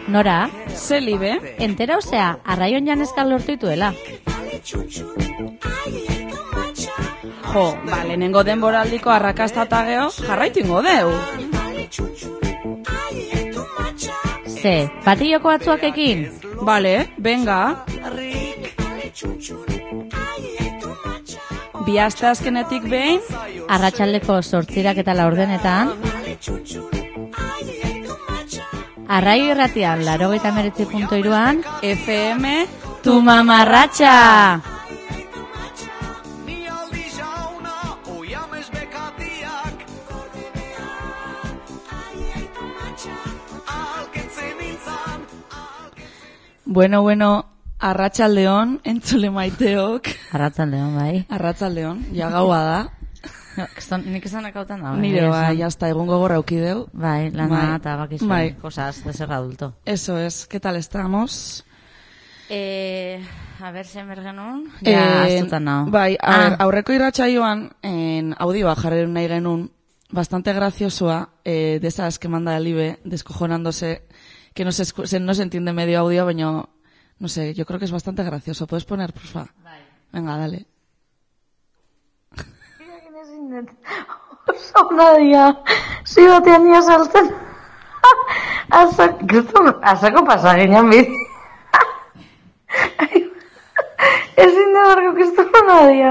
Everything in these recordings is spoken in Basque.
Nora? Zelibe? Entera osea, arraion janezkal lortu dituela. Jo, lehenengo denboraldiko arrakasta eta geho, jarraitu ingo deu. Ze, patilloko batzuakekin? Bale, venga. Bi aste azkenetik behin, Arratsaldeko 8 eta 4 Arraio irratian 89.3 FM, tu mamarratxa! Bueno, arratsaldeon, entzule maiteok. Arratsaldeon, bai. Arratsaldeon, ja gaua da. Nik esanak hautan da. Nire, jazta, egun gogorra aukideu. Bai, lana eta bakizu, cosas de ser adulto. Eso es, ¿qué tal estamos? A ver, zen bergenun, ja, astutan nao. Bai, a ver, aurreko irratsaioan, audioa jarri nahi genuen, bastante graciosoa, de esas que manda Libe, descojonándose, que no se entiende medio audio, pero no sé, yo creo que es bastante gracioso. ¿Puedes poner, porfa? Vale. Venga, dale. Oso nadia, zibatean ia saltzen. Azako pasaginan bit. Ezin da barko kristofa nadia.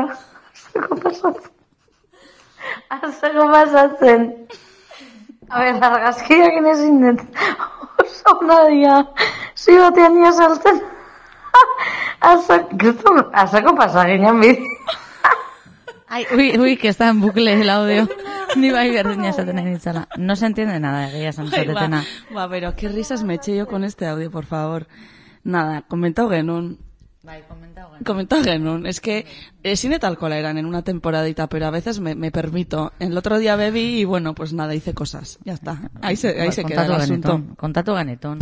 Azako pasatzen. A ver, argazkiak ezin dut. Oso nadia, zibatean ia saltzen. Azako pasaginan bit. Ay, uy, que está en bucle el audio. Ni bai berdina esaten nahi nitzala. No se entiende nada, egia esan zatetena. Pero qué risas me eché yo con este audio, por favor. Nada, comentau genuen. Bai, comentau genuen. Es que ezin eta alkohola eran en una temporadita, pero a veces me permito. El otro día bebí y bueno, pues nada, hice cosas. Ya está. Ahí se queda el asunto. Kontatu geneton.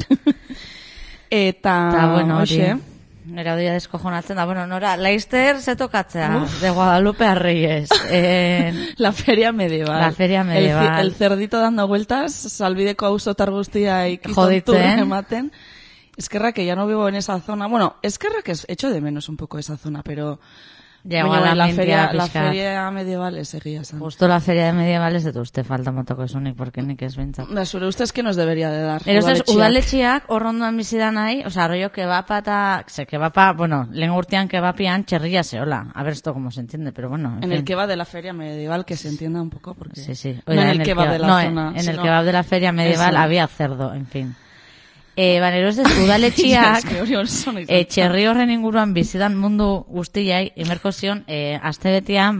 Eta, bueno, oxe. Nera odia descojonatzen da. Bueno, Nora, Leicester se tokatzea. De Guadalupe a Reyes. La feria medieval. La feria medieval. El cerdito dando vueltas, salbideko auzotar guztia ikizontur ematen. Eskerra que ya no vivo en esa zona. Bueno, eskerra que echo de menos un poco esa zona, pero... Bueno, la feria medieval es egia san. Justo la feria de medievales de uste falta motoko esunik, porque nik ez bintzat. Da, zure ustez que nos debería de dar. Udaletxiak horrondoan bizidan nahi, oza, rollo kebapa eta... kebapa, bueno, lehen urtean kebapian txerria zehola. A ver esto cómo se entiende, pero bueno. En el kebab de la feria medieval, que se entienda un poco, porque... Sí. No en el kebab de la zona. En el kebab de la feria medieval había cerdo, en fin. Baneroz ez udaletxiak txerri horren inguruan bizidan mundu guztiai imerko zion astebetian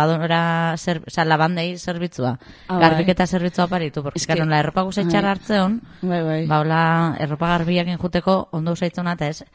lavandei zerbitzua garbiketa zerbitzua paritu porque claro, la erropa guzti txarra hartzeon hola erropa garbiak injuteko ondo usaitzuna eta ez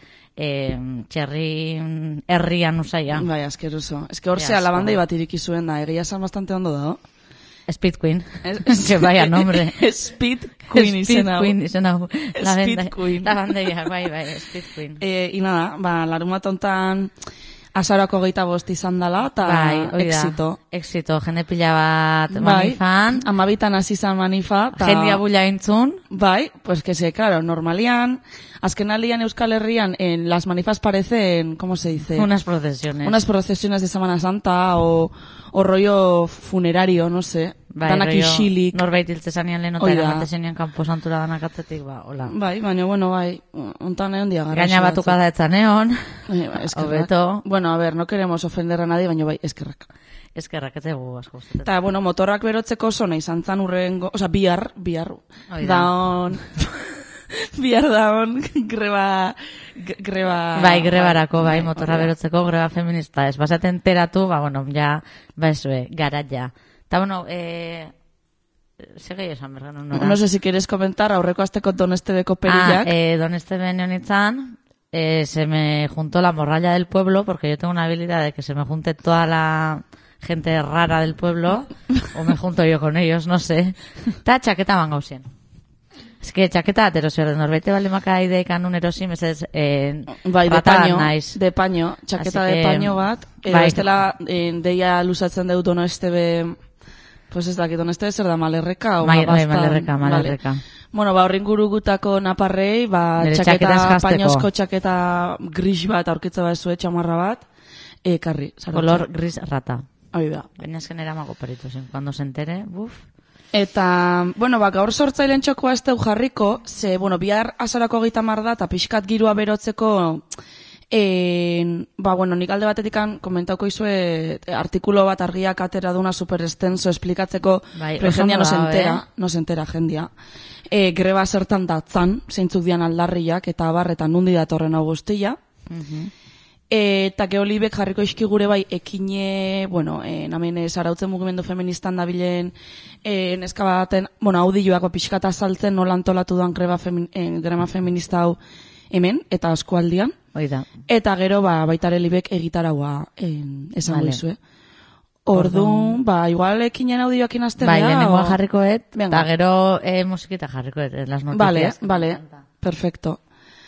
txerri herrian usaia bai, askeroso, es que horzea lavandei bat iriki zuen da, egia esan bastante ondo da. Speed Queen, que vaya nombre. Speed Queen izena. Speed Queen. La banderia, bai, Speed Queen. Y nada, larunbat hontan azarako 25 izan dela, eta éxito, jende pila bat manifan. Amabitan hasi zan manifa. Jendia bulla intzun. Bai, pues que se, claro, normalian, azkenaldian Euskal Herrian, en las manifas parecen, ¿cómo se dice? Unas procesiones de Semana Santa, o rollo funerario, no sé. Danak isilik. Norbait hiltzesanean lehenota eramatezenean kanpo santura danak atzetik, hola. Bai, baina, bueno, bai, ontan egon diagarra. Gaina batuka da etzaneon. Obeto. Bueno, a ver, no queremos ofender a nadie, baina bai, eskerrak. Eskerrak, ez egu asko. Eta, bueno, motorrak berotzeko zona izan zan urrengo, oza, bihar, daon... Bihar daon greba... Bai, grebarako, bai, motorra berotzeko greba feminista. Ez basaten teratu, bueno, ja, gara ja. Eta, bueno, segei esan bergan, Nora. No sé si quieres comentar, aurreko azteko Donestebeko perillak. Donestebe neonitzan, se me juntó la morralla del pueblo, porque yo tengo una habilidad de que se me junte toda la gente rara del pueblo, o me junto yo con ellos, no sé. Eta txaketa bangauzien. Es que txaketa aterosio de norbete balimaka ideikan un erosi, mesez bai, de paño, txaketa de paño bat, bestela deia luzatzen dut Donestebe Pues ez dakit, honeste zer da malerreka? Malerreka. Vale. Bueno, horrin gurugutako naparrei, Nire txaketa, txaketaz jazteko. pañosko txaketa gris bat aurkitza bazue txamarra bat, karri. Color gris rata. Hoi da. Baina esken eramago peritu zen. Cuando se entere, buf. Eta, gaur sortzailen txokoa ez deu jarriko, bihar azarako 30 da, eta pixkat girua berotzeko, nik alde batetik komentauko izue artikulo bat argiak atera duna super extenso esplikatzeko, pero jendia no se entera jendia. Greba zertan datzan, zeintzuk dian aldarriak, eta abarretan nundi datorren hau guztia. Eta geolibek jarriko iskigure bai ekine, namen zarautzen mugimendu feministan dabilen neska baten, audioak pixkata saltzen nola antolatu duan greba feminista hau hemen, eta askualdian. Oida. Eta gero baitare libek egitaraua esan goizue. Orduan, igual ekinen audioak inazte Bai, lehenengoa jarrikoet, Venga. eta gero musikita jarrikoet, las noticias. Vale, perfecto.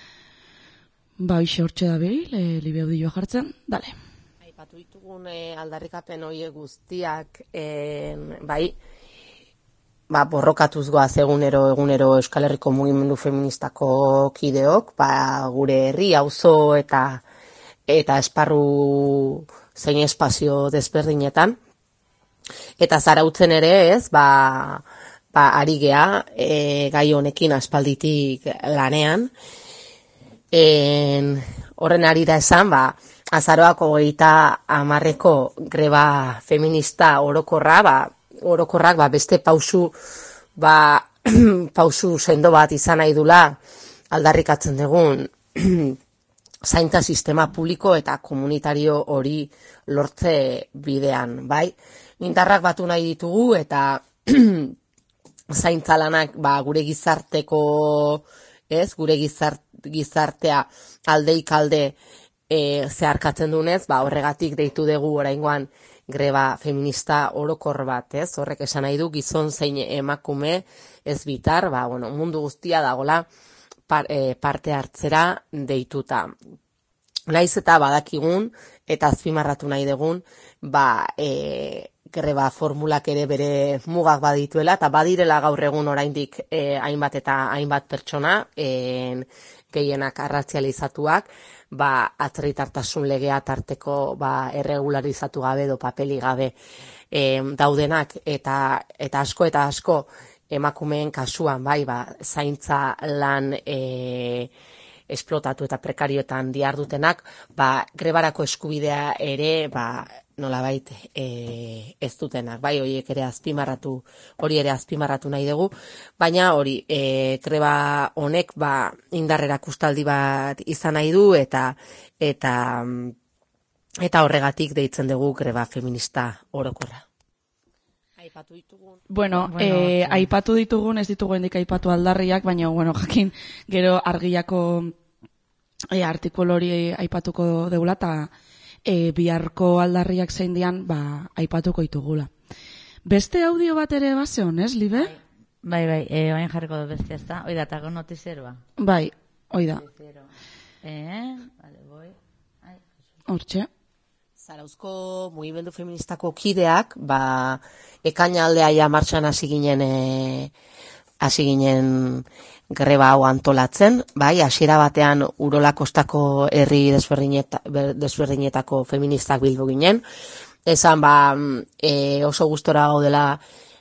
Hoxe hortxe da behi, libe audioa jartzen, dale. Aipatu ditugun aldarrikapen hoie guztiak, bai, borrokatuz goaz egunero Euskal Herriko mugimendu feministako kideok, gure herri, auzo eta esparru zein espazio desberdinetan. Eta zarautzen ere ez, ari gea gai honekin aspalditik lanean. Horren ari da esan, azaroako 30 greba feminista orokorrak beste pausu sendo bat izan nahi dula aldarrikatzen dugun zaintza sistema publiko eta komunitario hori lortze bidean, bai? Indarrak batu nahi ditugu eta zaintza lanak gure gizarteko, gure gizartea aldeik alde zeharkatzen dunez, horregatik deitu dugu oraingoan greba feminista orokor bat, horrek esan nahi du gizon zein emakume ez bitar, mundu guztia dagola parte hartzera deituta. Naiz eta badakigun eta azpimarratu nahi dugun, greba formulak ere bere mugak badituela, eta badirela gaur egun oraindik hainbat pertsona, gehienak arrazializatuak, atzerritartasun legea tarteko erregularizatu gabe edo papeli gabe daudenak, eta asko emakumeen kasuan, zaintza lan esplotatu eta prekarioetan diardutenak, grebarako eskubidea ere, nolabait ez dutenak, horiek ere hori ere azpimarratu nahi dugu, baina hori greba honek indarrera kustaldi bat izan nahi du eta horregatik deitzen dugu greba feminista orokorra. Aipatu ditugun. Aipatu ditugun, ez ditugu hendik aipatu aldarriak, baina, jakin, gero argiako artikulu hori aipatuko deula, eta biharko aldarriak zein dian, aipatuko ditugula. Beste audio bat ere bazeon, ez, Libe? Bai, bain jarriko dut beste, ez da? Oida, eta con notizieroa. Bai, oida. Vale, boi. Hortxe. Zarauzko mugimendu feministako kideak, ekainaldea ja martxan hasi ginen greba hau antolatzen, hasiera batean Urola kostako herri desberdinetako feministak bildu ginen, esan oso gustora gaudela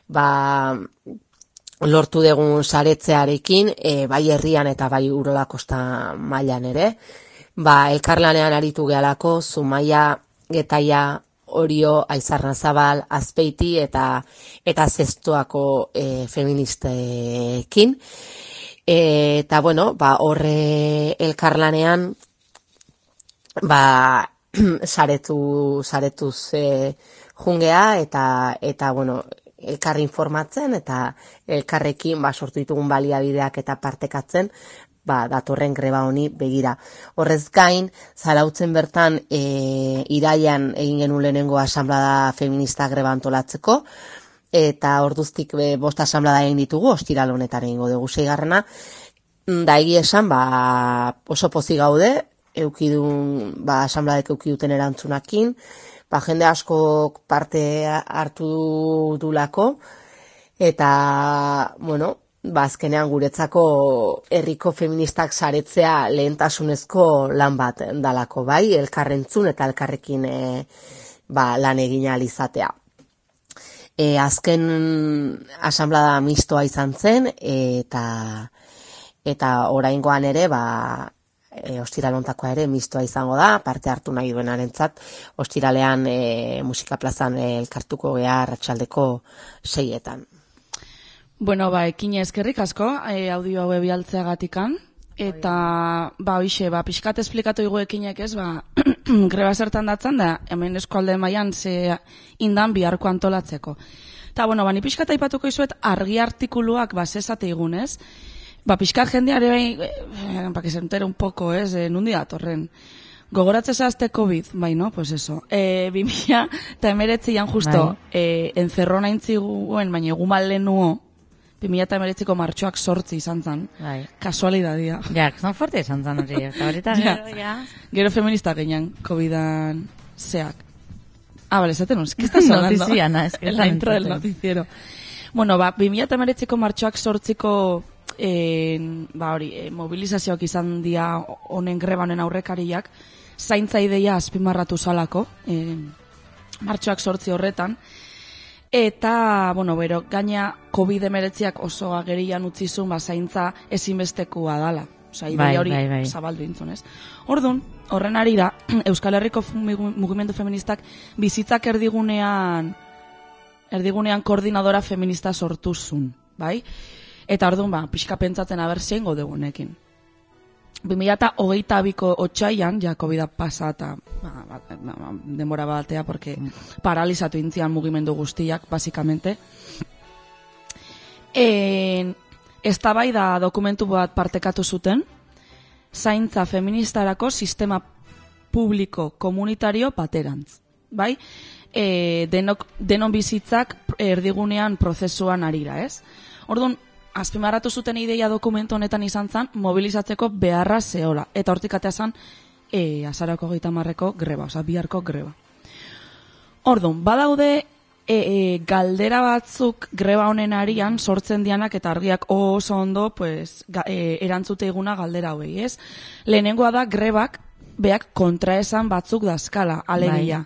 lortu dugun saretzearekin, bai herrian eta bai Urola kosta mailan ere, elkarlanean aritu gehalako, Zumaia, Getaia, Orio, Aizarnazabal, Azpeiti eta Zestoako feministekin. Eta, horre elkarlanean, saretuz jungea eta elkarri informatzen eta elkarrekin sortu ditugun baliabideak eta partekatzen, datorren greba honi begira. Horrez gain, Zarautzen bertan iraian egin genuen lehenengo asanblada feminista greba antolatzeko, eta orduztik 5 asanblada egin ditugu, ostiral honetan egingo dugu 6. Da egia esan, oso pozik gaude, asanbladek eukiduten erantzunakin, jende askok parte hartu dulako, eta, bueno, azkenean guretzako herriko feministak saretzea lehentasunezko lan bat dalako, bai, elkarrentzun eta elkarrekin lan egin ahal izatea. Azken asanblada mistoa izan zen, eta oraingoan ere, ostiralontakoa ere mistoa izango da, parte hartu nahi duenarentzat, ostiralean musika plazan elkartuko gea arratsaldeko 6:00. Bueno, ekine eskerrik asko, audio hau bialtzeagatikan, eta, pixkat esplikatu igu ekinek ez, greba zertan datzen da, hemen eskualde mailan ze indan biharko antolatzeko. Eta, ni pixkat aipatuko izuet argi artikuluak zesate igun, ez? Pixkat jendeare que se entere un poco, ez, nundi datorren. Gogoratzen zazte COVID, no? Pues eso. 2019an justo, encerrona intziguen, baina egun malen nuo, 2019ko martxoak 8 izan zan. Kasualidadia. Ja, zan fuerte izan zan hori. Gero feminista genian, COVID-an zeak. Vale, esaten uns, ¿qué estás hablando? Noticiana, es que la intro del noticiero. 2019ko martxoak 8ko mobilizazioak izan dia honen grebanen aurrekariak, zaintza ideia azpimarratu zalako, martxoak 8 horretan, eta, gaina COVID-19ak oso agerian utzizun, zaintza ezinbestekua dala. Osa, ideia hori zabaldu intzunez. Orduan, horren arira, Euskal Herriko mugimendu feministak bizitzak erdigunean koordinadora feminista sortuzun, bai? Eta orduan, pixka pentsatzen zein godegunekin. 2022ko otsaian, ja COVID-a pasa eta denbora batea, porque paralizatu intzian mugimendu guztiak, basikamente. Eztabaida dokumentu bat partekatu zuten, zaintza feministarako sistema publiko komunitario baterantz. Bai? Denon bizitzak erdigunean prozesuan arira, ez? Orduan, azpimarratu zuten ideia dokumentu honetan izan zen, mobilizatzeko beharra zehola. Eta hortik atea zen, azarako 30ko greba, oza, biharko greba. Orduan, badaude galdera batzuk greba honen arian sortzen dianak eta argiak oso ondo erantzute eguna galdera hoi, ez? Lehenengoa da grebak beak kontraesan batzuk dazkala, alegia.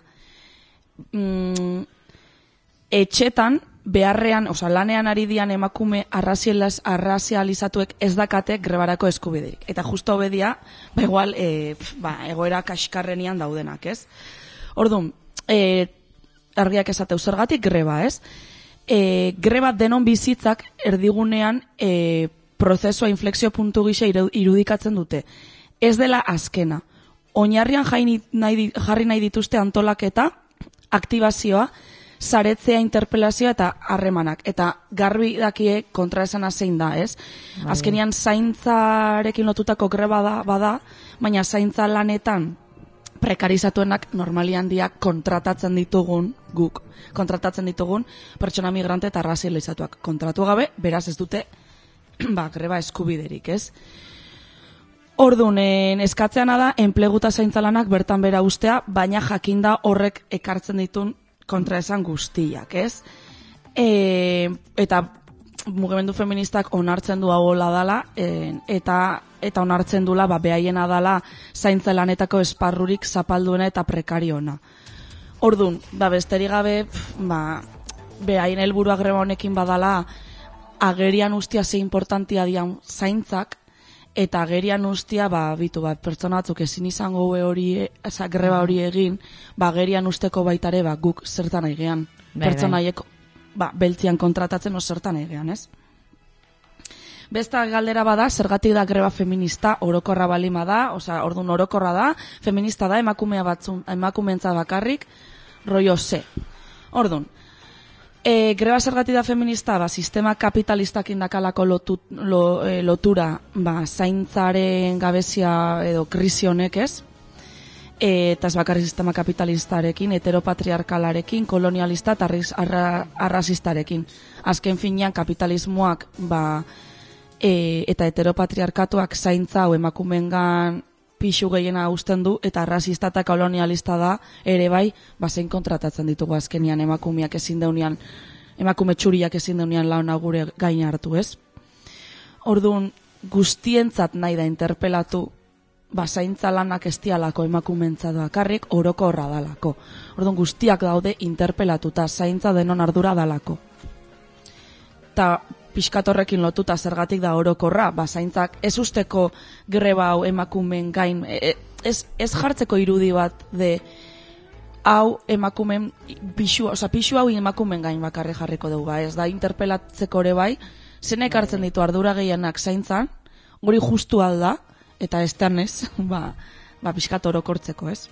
Etxetan, beharrean, lanean ari dian emakume arrazializatuek ez dakate grebarako eskubiderik. Eta justo obedia, igual, egoera kaskarrenian daudenak, ez? Orduan, argiak esateu zergatik greba, ez? Greba denon bizitzak erdigunean prozesua inflexio puntu gisa irudikatzen dute. Ez dela azkena. Oinarrian jarri nahi dituzte antolaketa, aktibazioa, saretzea, interpelazioa eta harremanak. Eta garbi dakie kontraesana zein da, ez? Azkenian zaintzarekin lotutako greba bada, baina zaintza lanetan prekarizatuenak normalian diak kontratatzen ditugun, guk kontratatzen ditugun, pertsona migrante eta razializatuak kontratu gabe, beraz ez dute greba eskubiderik, ez? Orduan, eskatzeana da, enpleguta zaintzalanak bertan bera ustea, baina jakinda horrek ekartzen ditun kontraesan guztiak, ez? Eta mugimendu feministak onartzen du hau dala, eta onartzen dula, behaiena dala zaintza lanetako esparrurik zapalduena eta prekariona. Orduan, besterik gabe, behaien helburua greba honekin badala, agerian ustia ze importantia dian zaintzak, eta agerian ustia, pertsona batzuk ezin izango greba hori egin, agerian usteko baitare, guk zertan egean. Pertsona haiek, beltzian kontratatzen zertan egean, ez? Besta galdera bada, zergatik da greba feminista, orokorra balima da, orduan orokorra da, feminista da, emakumeentza bakarrik, rollo ze. Orduan, greba zergatik da feminista, sistema kapitalistak indakalako lotura, zaintzaren gabezia edo krisi honek, ez? Eta ez bakarrik sistema kapitalistarekin, heteropatriarkalarekin, kolonialista eta arrazistarekin. Azken finean kapitalismoak eta heteropatriarkatuak zaintza hau emakumengan pixu gehiena uzten du, eta rasista eta kolonialista da, ere bai, zein kontratatzen ditugu azkenian emakumeak ezin deunean, emakume txuriak ezin deunean launa gure gain hartu, ez? Orduan, guztientzat nahi da interpelatu, zaintza lanak ez dialako emakumentzat bakarrik, orokorra dalako. Orduan, guztiak daude interpelatuta, zaintza denon ardura dalako. Ta pixkatorrekin lotuta zergatik da orokorra, zaintzak ez usteko greba hau emakumen gain, ez jartzeko irudi bat de hau emakumen pixu hau emakumen gain bakarri jarriko dugu, ez da interpelatzeko ere bai, zenek hartzen ditu ardura gehienak zaintzan, hori justu alda, eta ez tanez, pixkat orokortzeko, ez?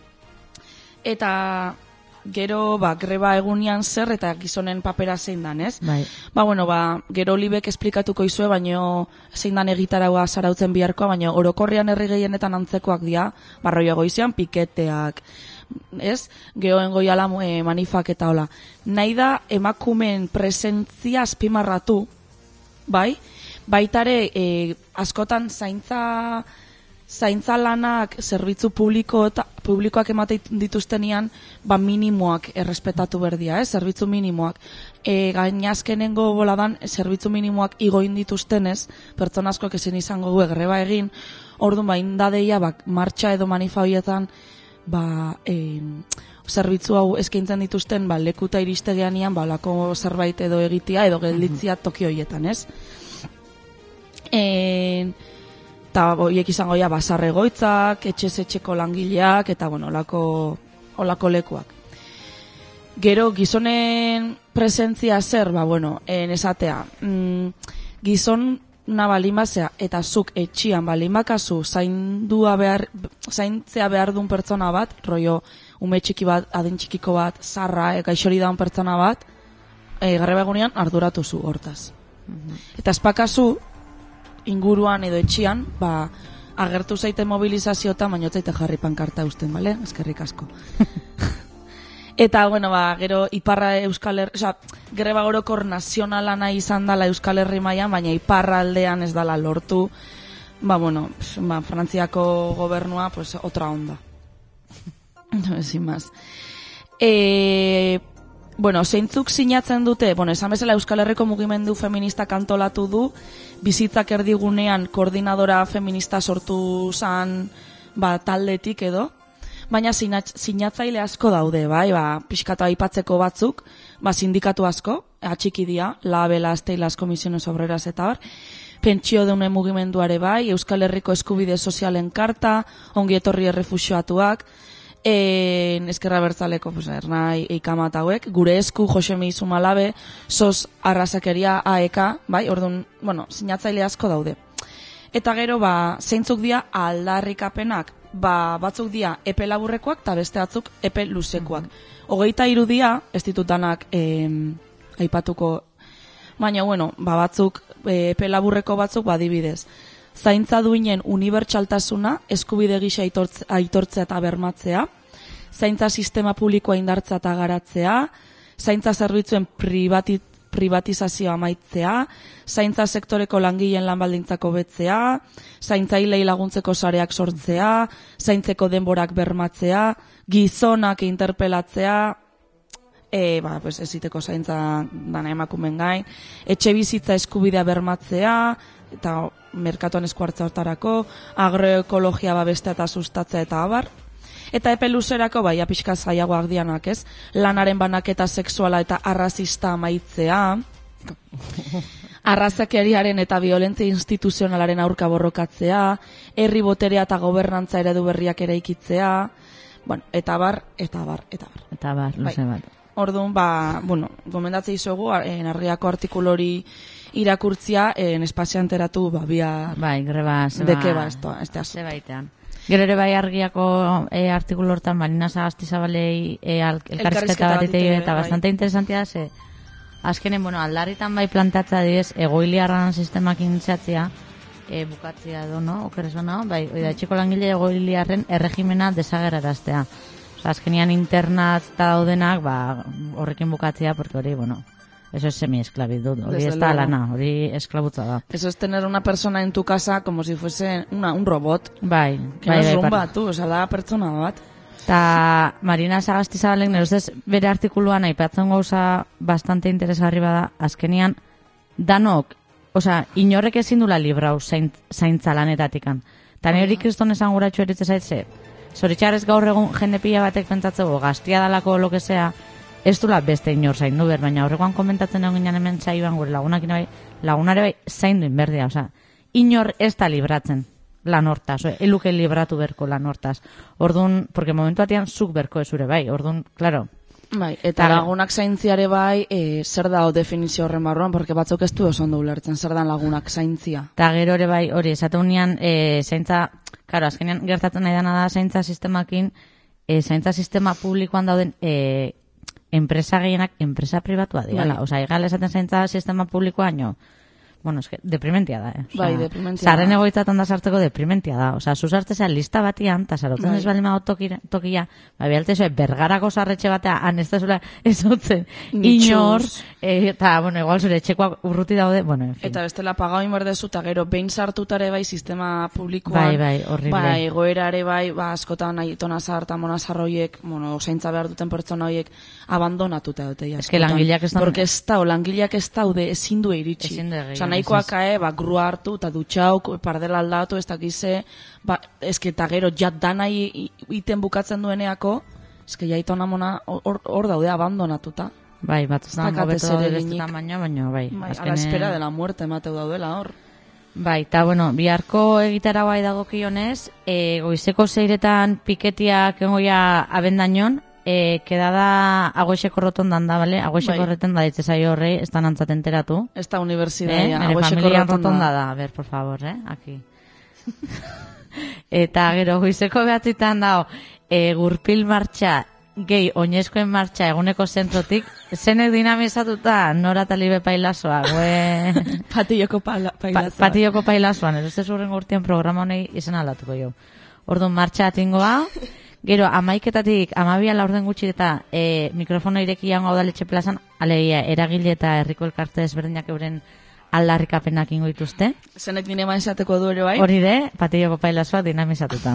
Eta gero, greba egunean zer eta gizonen papera zein dan, ez? Bai. Gero Libek esplikatuko izue, baino zein dan egitaragoa zarautzen biharkoa, baino orokorrean herri gehienetan antzekoak dira, barroio goizean piketeak, ez? Geoen goiala manifak eta hola. Nahi da emakumen presentzia azpimarratu, bai? Baitare, askotan zaintza lanak zerbitzu publikoak emate dituztenian, minimoak errespetatu berdia, zerbitzu minimoak. Gainazkenengo boladan, zerbitzu minimoak igoin dituztenez, pertsona askoak ezin izango du greba egin, orduan indadeia, martxa edo manifa horietan, zerbitzu hau eskaintzen dituzten, lekuta iristegeanian, olako zerbait edo egitea, edo gelditzia toki horietan, ez? Eta horiek izango ja basarre goitzak, etxeko langileak, eta olako lekuak. Gero, gizonen presentzia zer, esatea, gizona balimazea, eta zuk etxian balimakazu zaintzea behar duen pertsona bat, rollo, ume txiki bat, adin txikiko bat, zarra, gaixori daun pertsona bat, greba egunean arduratu zu hortaz. Eta espakazu, inguruan edo etxian, agertu zaite mobilizazioetan, baina zaite jarri pankarta usten, bale? Eskerrik asko. Eta, gero, iparra greba orokor nazionala nahi izan dela Euskal Herri mailan, baina iparra aldean ez dela lortu, Frantziako gobernua, otra onda. Ezin maz. Zeintzuk sinatzen dute, esan bezala Euskal Herriko mugimendu feminista antolatu du, bizitzak erdigunean koordinadora feminista sortu zan taldetik edo, baina sinatzaile asko daude, pixkatu aipatzeko batzuk, sindikatu asko, atxiki dia, Las Telas Comisiones Obreras eta bar, pentsio deune mugimenduare Euskal Herriko eskubide sozialen karta, ongi etorri errefuxioatuak, Ezkerra Bertzaleko ernai eikamat hauek, gure esku Josemi Izumalabe, SOS Arrazakeria AEK, orduan, sinatzaile asko daude. Eta gero, zeintzuk dira aldarrikapenak, batzuk dira epe laburrekoak eta beste batzuk epe luzekoak. 23 dira, ez ditutanak aipatuko, baina, batzuk epe laburreko batzuk adibidez. Zaintza duinen unibertsaltasuna, eskubide gisa aitortzea eta bermatzea, zaintza sistema publikoa indartzea eta garatzea, zaintza zerbitzuen privatizazioa amaitzea, zaintza sektoreko langileen lanbaldintzako betzea, zaintzailei laguntzeko sareak sortzea, zaintzeko denborak bermatzea, gizonak interpelatzea, eziteko zaintza dana emakumen gain, etxe bizitza eskubidea bermatzea, eta merkatuan esku hartza hortarako, agroekologia babestea eta sustatzea eta abar. Eta epe luzerako, pixka zaiagoak dianak, ez? Lanaren banaketa sexuala eta arrazista amaitzea, arrazakeriaren eta violentzia instituzionalaren aurka borrokatzea, herri boterea eta gobernantza eredu berriak eraikitzea, eta bar. Eta bar, luze bat. Orduan, gomendatzea izugu, Argiako artikulori irakurtzia, espazioan teratu, greba, deke, zebaitean. Gero ere Argiako artikulu hortan, Marina Sagastizabalei elkarrizketa bat eta bastante interesantia, azkenen, aldarritan plantatza direz, egoiliarran sistemak intzatzea, bukatzea edo, no? Okeres bana, etxeko langile egoiliarren erregimena desagerraraztea. Azkenian internat eta daudenak, horrekin bukatzea, porque hori, Eso es semi-esclavitud, hori Desde ez da luego. lana, hori esklabutza da. Eso es tener una persona en tu casa como si fuese un robot. Bai, Que no es un bat, tú, oza, da pertsona bat. Eta Marina Sagastizabalek nire ustez bere artikuluan aipatzen gauza bastante interesgarri bada, azkenian danok, osea, inorrek ezin dula librau zaintza lanetatikan. Eta nire hori kriston esan guratxo eritze zaitze, zoritxarrez gaur egun jende pila batek pentsatzeko gaztia dalako lokesea, ez dula beste inor zaindu ber, baina horregoan komentatzen egon ginen hemen saioan gure lagunare bai zaindu inberdia, osea, inor ez da libratzen lan hortaz, eluke libratu berko lan hortaz. Orduan, porque momentu batean zuk berko ezure bai, orduan, claro. Bai, eta lagunak zaintziare bai, zer da definizio horren barruan, porque batzuk ez du oso ondo ulertzen, zer da lagunak zaintzia. Eta gero ere bai, hori, esateunean, zaintza, claro, azkenean gertatzen nahi dana da zaintza sistemakin, zaintza sistema publikoan dauden enpresa gehienak, enpresa pribatua digala. Bai. Osa, egal esaten zaintza sistema publikoa, bueno, eske, deprimentia da, Bai, deprimentia zarren da. egoitzatan da sartzeko deprimentia da. Osa, zuzartzea lista batian, eta zarotzen ez bali mago tokia, bialte zoe, bergarako sarretxe batea, anestezula ezotzen, inor, eta, bueno, igual zure etxekoak urruti daude, bueno, en fin. Eta bestela pagau inberdezu, eta gero behin sartutare bai sistema publikoan. Bai, horrible. Bai, goerare bai, askotan aitona zahar eta monazar hoiek, bueno, zaintza behar duten pertsona hoiek, abandonatuta dute. Ez que langileak ez da... Porque langileak ez daude, ezin du iritsi. Ezin du egin. Osa, nahikoak grua hartu, eta dutxauk, pardela aldatu, ez dakize, eta gero jat danai iten bukatzen dueneako, eske jaitona mona hor daude abandonatuta. Bai, batzutan hobeto bestetan baina, bai. A la espera de la muerte emateu daudela hor. Bai, eta bueno, biharko egitara bai dagokionez, goizeko 6etan piketiak egoia abendainon, quedada Agoixeko rotondan da, bale? Agoixeko rotonda ditze zaio horrei, ez da nantzat enteratu. Ez da universidadia, Agoixeko familia rotonda da, a ver, por favor, aquí. Eta gero, goizeko behatzitan dao, gurpil martxa, gehi, oinezkoen martxa eguneko zentrotik, zenek dinamizatuta nora talibe pailazoa, Patilloko pailazoa. Patilloko pailazoan, ez urrengo urtean programa honei izan aldatuko jo. Orduan martxa atingoa, gero 11:00 12:00 laurden gutxi eta mikrofono irekia Udaletxe plazan, alegia eragile eta herriko elkarte ezberdinak euren aldarrikapenak ingo dituzte. Zenek dinema esateko du ere bai? Hori de, patilloko pailazoa dinamizatuta.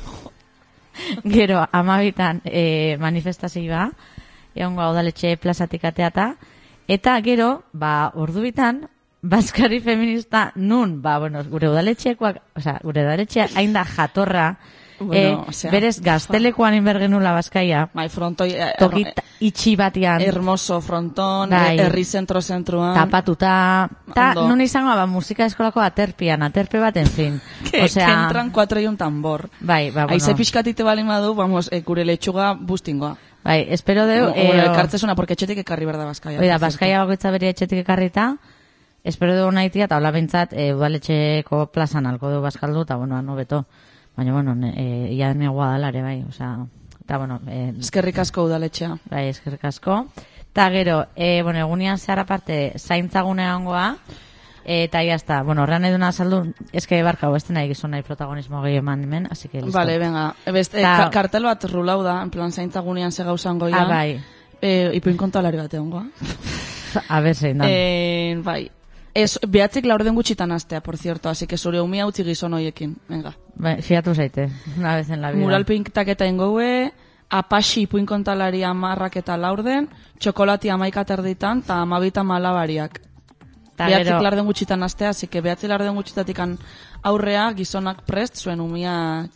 Gero 12:00 manifestazioa egongo Udaletxe plazatik ateata, eta gero, ordu bitan, Baskari feminista nun, gure udaletxekoak, gure udaletxea hain da jatorra, berez gaztelekoan inbergenula Baskaia, bai, frontoi, tokit itxi batian, hermoso fronton, herri zentruan, tapatuta, eta nun izango, musika eskolako aterpe bat, en fin. Que entran 4 y un tambor. Bai, Aize pixkatite balin badu, gure letxuga bustingoa. Bai, espero deu... Ekartzesuna, porque etxetik ekarri berda Baskaia. Oida, Baskaia bakoitza bere etxetik ekarrita, espero dugu nahitia, eta hola bentsat, udaletxeko plazan alko dugu baskaldu, eta, no beto. Baina, ia negoa dalare, bai, eta, eskerrik asko udaletxea. Bai, eskerrik asko. Eta gero, egunian zehar aparte, zaintzagune hangoa, eta jazta, horrean eduna azaldu, eske barkau, ez nahi gizun nahi protagonismo gehi eman hemen, así que listo. Vale, venga, kartel bat rulau da, en plan zaintzagunean ze gauzan goian. Bai. Ipuin kontalari bat egongoa. A ver, zein da. Bai. Behatzik laurden gutxitan astea, por cierto, así que zure umia utzi gizon hoiekin, venga. Bai, fiatu zaite, una vez en la vida. Mural pintaketa ingoue, apaxi ipuin kontalari 10 eta laurden, txokolati 11 erditan, eta 12 malabariak. Behatzik laurden gutxitan astea, así que behatzik laurden gutxitatik aurrea, gizonak prest, zuen umia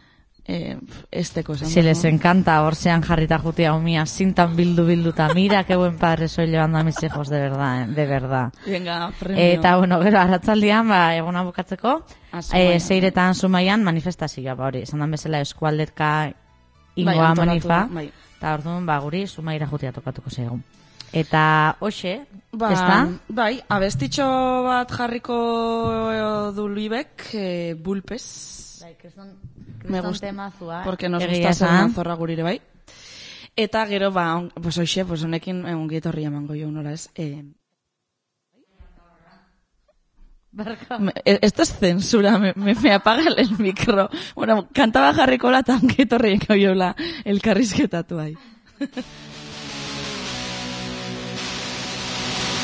esteko. Si les encanta, orsean jarrita jutia umia, sintan bilduta, mira que buen padre soy llevando a mis hijos, de verdad, de verdad. Venga, premio. Eta, gero, arratzaldian, eguna bukatzeko, 6etan Zumaian manifestazioa, hori, esan dan bezala eskualdetka ingoa manifa, eta orduan, guri Zumaira jutia tokatuko zegoen. Eta, hoxe, ez da? Bai, abestitxo bat jarriko du Libek, Bulpes. Bai, kriston temazua. Porque nos gusta zer manzorra gurire, bai. Eta gero, pues hoxe, pues honekin ongi etorri emango jo, nola ez. Esto es censura, me apaga el micro. Bueno, kantaba jarriko la eta ongi etorri emango jo elkarrizketatu, bai.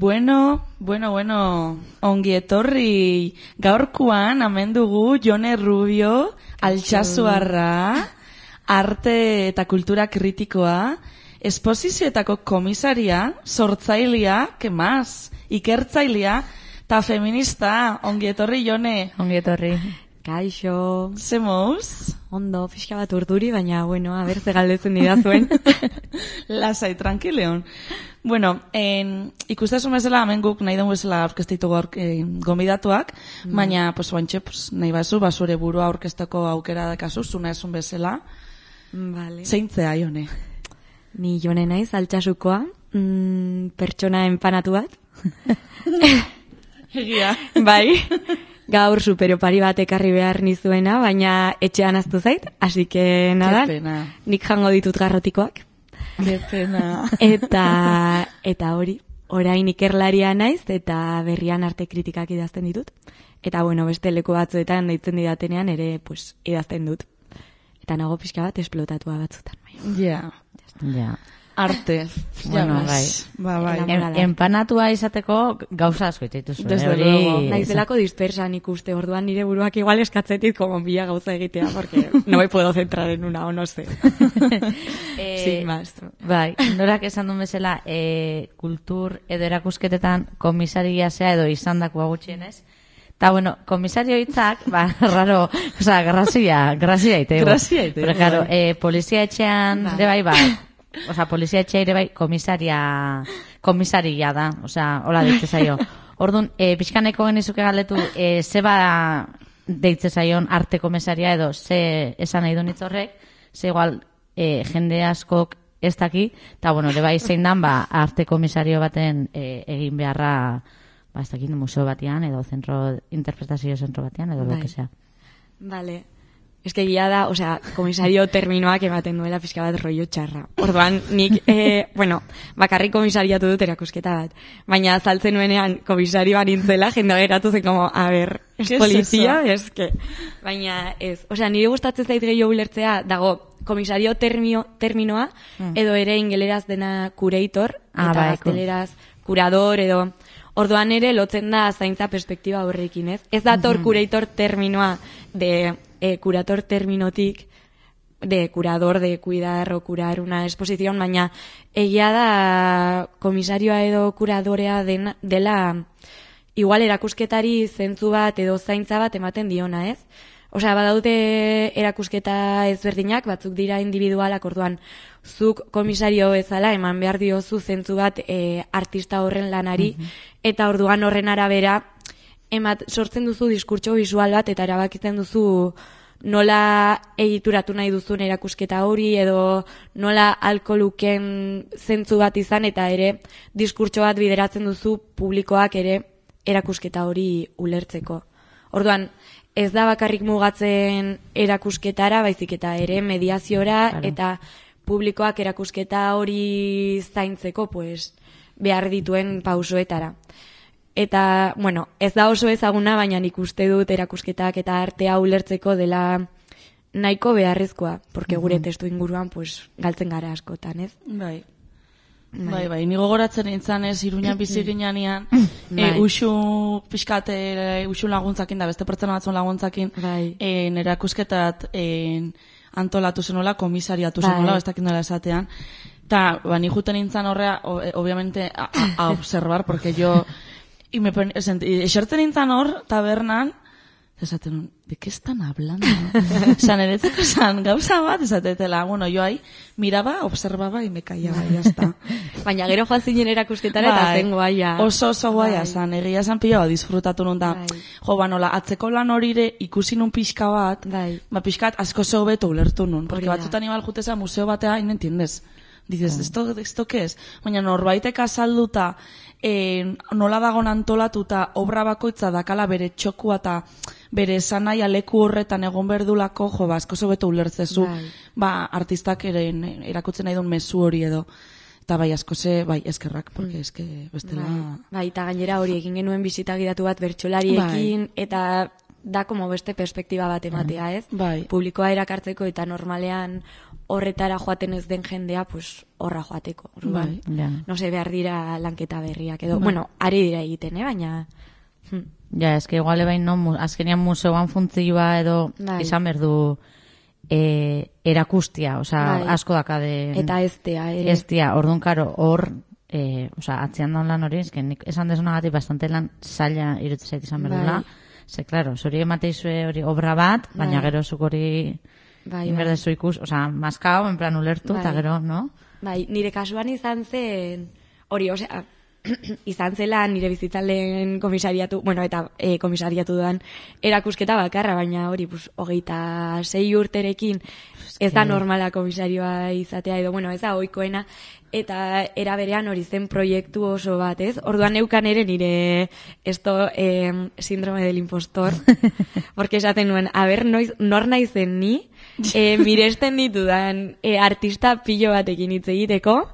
Bueno, ongi etorri. Gaurkoan hemen dugu Jone Rubio, Altsasuarra, arte eta kultura kritikoa, esposizioetako komisaria, sortzailea, que más, ikertzailea, eta feminista. Ongi etorri, Jone. Ongi etorri. Kaixo. Ze mouz? Ondo, pixka bat urduri, baina, bueno, a ber, ze galdetzen didazuen. Lasai, tranquileon. Bueno, ikustesun bezala, hemen guk nahi den bezala aurkeztitugu gomidatuak, baina, pues, oantxe, pues, nahi bazu, basure burua aurkezteko aukera dakazu, zuna esun bezala. Vale. Zeintzea, Jone? Ni Jone naiz, Altsasukoa, pertsona enpanatu bat. Egia. Bai, gaur superopari bat ekarri behar nizuena, baina etxean aztu zait, así que nada, nik jango ditut garrotikoak. Ke pena. Eta hori, orain ikerlaria naiz eta berrian arte kritikak idazten ditut. Eta bueno, beste leku batzuetan deitzen didatenean ere pues, idazten dut. Eta nago pixka bat esplotatua batzutan. Ja. Arte. Bueno, bai. Empanatua izateko gauza asko dituzu. Desde luego. Naizelako dispersan ikuste, orduan nire buruak igual eskatzetit como bila gauza egitea, porque no me puedo centrar en una, o no sé. Sin más. Bai, norak esan duen bezala, kultur edo erakusketetan komisaria zea edo izandakoa gutxienez. Eta, bueno, komisario hitzak, raro, oza, grazia ite. Grazia ite. Pero, claro, polizia etxean, ere bai, oza, polizia etxea ere bai, komisaria da, oza, hola deitze zaio. Orduan, pixkaneko genizuke galdetu, zeba deitze zaion arte komisaria edo, ze esan nahi du nitzorrek, ze igual, jende askok ez daki, eta, bueno, ere bai zein dan, arte komisario baten egin beharra, ez dakit, museo batean, edo interpretazio zentro batean, edo lo que sea. Vale. Ez que gila da, osea, komisario terminoak ematen duela pixka bat rollo txarra. Orduan, nik, bakarrik komisariatu dut erakusketa bat. Baina azaltzen nuenean komisarioan nintzela, jende geratu zen como, a ver, es polizia, es que... Baina ez, osea, nire gustatzen zait gehiago ulertzea, dago, komisario terminoa, edo ere ingeleraz dena curator, eta gazteleraz curador, edo... Orduan ere lotzen da zaintza perspektiba horrekin, ez? Ez dator curator terminoa de curator terminotik, de curador, de cuidar o curar una exposición, baina egia da komisarioa edo kuradorea dela igual erakusketari zentzu bat edo zaintza bat ematen diona, ez? Osea, badaute erakusketa ezberdinak, batzuk dira individualak, orduan zuk komisario bezala eman behar diozu zentzu bat artista horren lanari, eta orduan horren arabera sortzen duzu diskurtso visual bat, eta erabakitzen duzu nola egituratu nahi duzun erakusketa hori, edo nola alko luken zentzu bat izan, eta ere diskurtso bat bideratzen duzu publikoak ere erakusketa hori ulertzeko. Orduan, ez da bakarrik mugatzen erakusketara, baizik eta ere mediaziora, eta publikoak erakusketa hori zaintzeko, pues, behar dituen pausoetara. Eta, bueno, ez da oso ezaguna, baina nik uste dut erakusketak eta artea ulertzeko dela nahiko beharrezkoa, porque gure testu inguruan, pues, galtzen gara askotan, ez? Bai, nigo goratzen nintzen ez, Iruñan bizi ginean, usu pixkate, usu laguntzakin da, beste pertsona batzun laguntzakin, erakusketat antolatu zenola, komisariatu zenola, ez dakit nola esatean, eta, ni juten nintzen horrea, obviamente, a observar, porque yo, esertzen nintzen hor, tabernan, esaten, ¿de qué están hablando? San eretzeko san gauza bat, esatetela, bueno, yo ahí miraba, observaba y me callaba, ya está. Baina gero joan zinen erakusketara eta zen guaia. Oso guaia zan, egia zan pila disfrutatu nun da. Jo, nola, atzeko lan horire ikusi nun pixka bat, pixka bat asko zeo beto ulertu nun, porque batzutan ibal juteza museo batea, y no entiendes. Dices, ¿esto qué es? Baina norbaitek azalduta, nola dagon antolatuta, obra bakoitza dakala bere txokua eta bere esanaia leku horretan egon berdulako, jo, asko zobeto ulertzezu, artistak erakutzen nahi duen mezu hori edo. Eta bai, asko ze, eskerrak, porque eske bestela... Bai, eta gainera hori egin genuen bisita gidatu bat bertsolariekin, eta da como beste perspektiba bat ematea, ez? Bai. Publikoa erakartzeko eta normalean horretara joaten ez den jendea, pues horra joateko. Orduan, Ja. no se behar dira lanketa berriak edo, bueno, ari dira egiten, baina... Ja, eske igual ebain no, azkenean museoan funtzioa edo Bai. izan berdu erakustia, osea, Bai. asko dakade. Eta eztea, ere. Eztia, orduan, karo, hor, osea, atzean daun lan hori, eske nik esan desonagatik bastante lan zaila irutu zait izan berdula. Ze, claro, zuri emateizue hori obra bat, baina Bai. gero zuk hori Bai, inberdezu ikus, osea, maskao, en plan ulertu, eta Bai. gero, no? Bai, nire kasuan izan zen, hori, osea, izan zela nire bizitzalen komisariatu, bueno, eta komisariatu dudan erakusketa bakarra, baina hori, pues, 26 urterekin ez da normala komisarioa izatea, edo, bueno, ez da ohikoena, eta era berean hori zen proiektu oso bat, ez? Orduan neukan ere nire síndrome del impostor, porque esaten nuen, a ber, nor naizen ni, miresten ditudan artista pilo batekin hitz egiteko,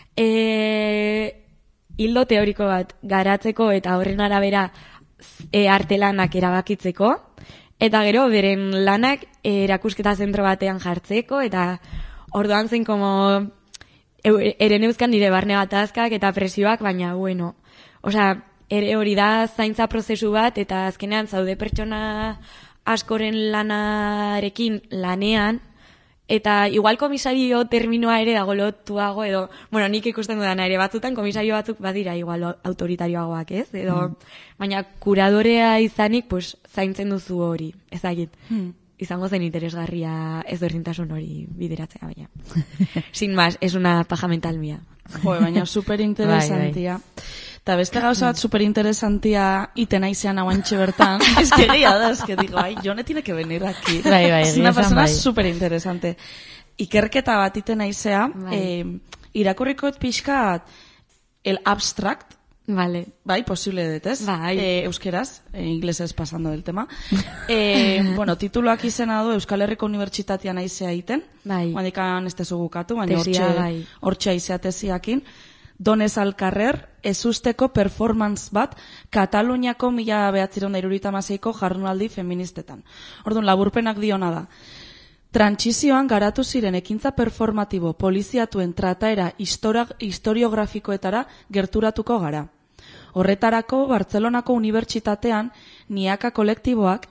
hildo teoriko bat garatzeko eta horren arabera artelanak erabakitzeko, eta gero beren lanak erakusketa zentro batean jartzeko, eta orduan zen como ere neuzkan nire barne gatazkak eta presioak, baina bueno, osea, ere hori da zaintza prozesu bat, eta azkenean zaude pertsona askoren lanarekin lanean, eta igual komisario terminoa ere dago lotuago, edo, bueno, nik ikusten dudana ere batzutan komisario batzuk badira igual autoritarioagoak, ez? Edo, baina kuradorea izanik, pues, zaintzen duzu hori, ezagit. Izango zen interesgarria ezberdintasun hori bideratzea, baina. Sin más, es una paja mental mía. Jo, baina superinteresantia. Eta beste gauza bat superinteresantia iten aizean hauantxe bertan. Es que guia da, es que digo, ay, yo no tiene que venir aquí. Bai, Es una esan persona bai. superinteresante. Ikerketa bat iten aizea, irakurriko pixkat el abstract, Vale. bai, posible dut, ez? Bai. Euskeraz, inglesez pasando del tema. Bueno, tituloak izena du Euskal Herriko Unibertsitatean aizea iten. Bai. Guandikan ez tezu bukatu, baina Tesia, bai. hortxe aizea tesiakin. Donez Alcarrer, ezusteko performance bat Kataluniako 1976ko jardunaldi feministetan. Orduan, laburpenak diona da. Trantsizioan garatu ziren ekintza performatibo poliziatuen trataera historiografikoetara gerturatuko gara. Horretarako, Bartzelonako Unibertsitatean, Niaka kolektiboak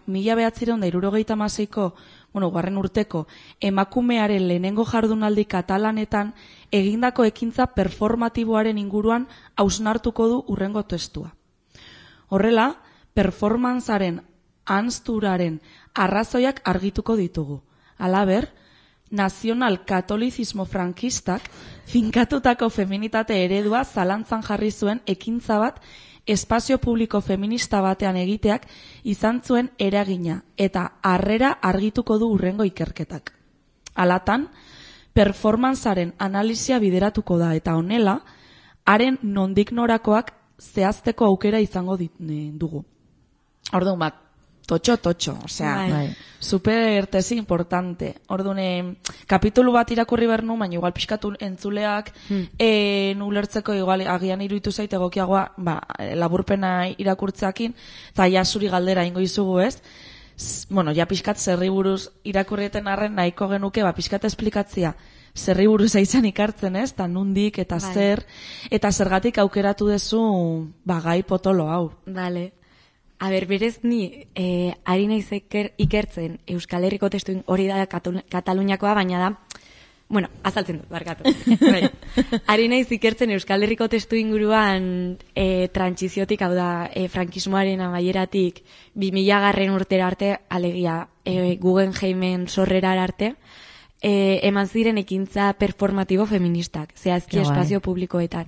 1976ko, garren urteko, emakumearen lehenengo jardunaldi katalanetan egindako ekintza performatiboaren inguruan hausnartuko du hurrengo testua. Horrela, performantzaren ahanzturaren arrazoiak argituko ditugu. Halaber, nazional katolizismo frankistak finkatutako feminitate eredua zalantzan jarri zuen ekintza bat espazio publiko feminista batean egiteak izan zuen eragina eta harrera argituko du hurrengo ikerketak. Halatan, performantzaren analisia bideratuko da eta honela, haren nondik norakoak zehazteko aukera izango dugu. Orduan, totxo, osea, Bai. super tesi importante. Orduan, kapitulu bat irakurri bernu, baina igual pixkatu entzuleak, ulertzeko igual agian iruditu zaite egokiagoa, laburpena irakurtzeakin, eta ja zuri galdera ingo izugu, ez? Bueno, ja pixkat zerri buruz irakurrieten arren nahiko genuke, pixkat esplikatzia zerri buruz izan ikartzen, ez? Ta nundik, eta zer, eta zergatik aukeratu duzu gai potolo hau. Vale. A ber, berez ni ari naiz ikertzen Euskal Herriko testu hori da Kataluniakoa, baina da, bueno, azaltzen dut, barkatu. Ari naiz ikertzen Euskal Herriko testu inguruan trantsiziotik, hau da, frankismoaren amaieratik 2000 urtera arte, alegia Guggenheimen sorrera arte, eman ziren ekintza performatibo feministak, zehazki espazio publikoetan.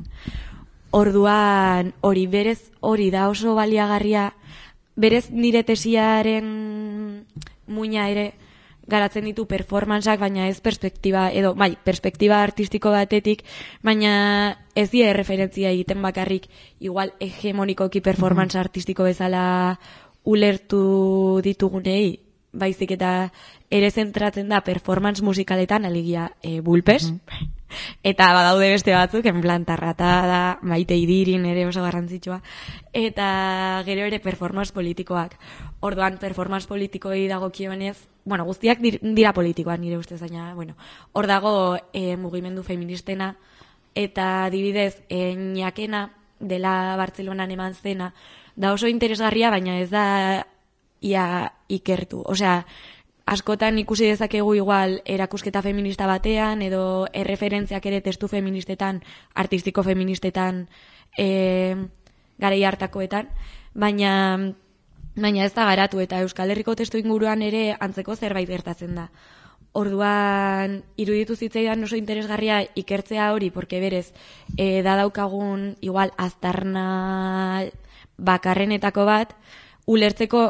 Orduan, hori berez, hori da oso baliagarria, berez nire tesiaren muina ere garatzen ditu performantzak, baina ez perspektiba, edo, perspektiba artistiko batetik, baina ez die referentzia egiten bakarrik, igual hegemonikoki performantza artistiko bezala ulertu ditugunei, baizik eta ere zentratzen da performance musikaletan, alegia Bulpes, eta badaude beste batzuk, en plan Tarratada, Maite Idirin ere oso garrantzitsua, eta gero ere performance politikoak. Orduan, performance politikoi dagokionez, bueno, guztiak dira politikoak nire ustez, baina, bueno, hor dago mugimendu feministena, eta adibidez, Ñakena dela Bartzelonan eman zena, da oso interesgarria, baina ez da ia ikertu. Osea, askotan ikusi dezakegu igual erakusketa feminista batean, edo erreferentziak ere testu feministetan, artistiko feministetan, garai hartakoetan, baina ez da garatu, eta Euskal Herriko testu inguruan ere antzeko zerbait gertatzen da. Orduan, iruditu zitzaidan oso interesgarria ikertzea hori, porque berez, da daukagun igual aztarna bakarrenetako bat, ulertzeko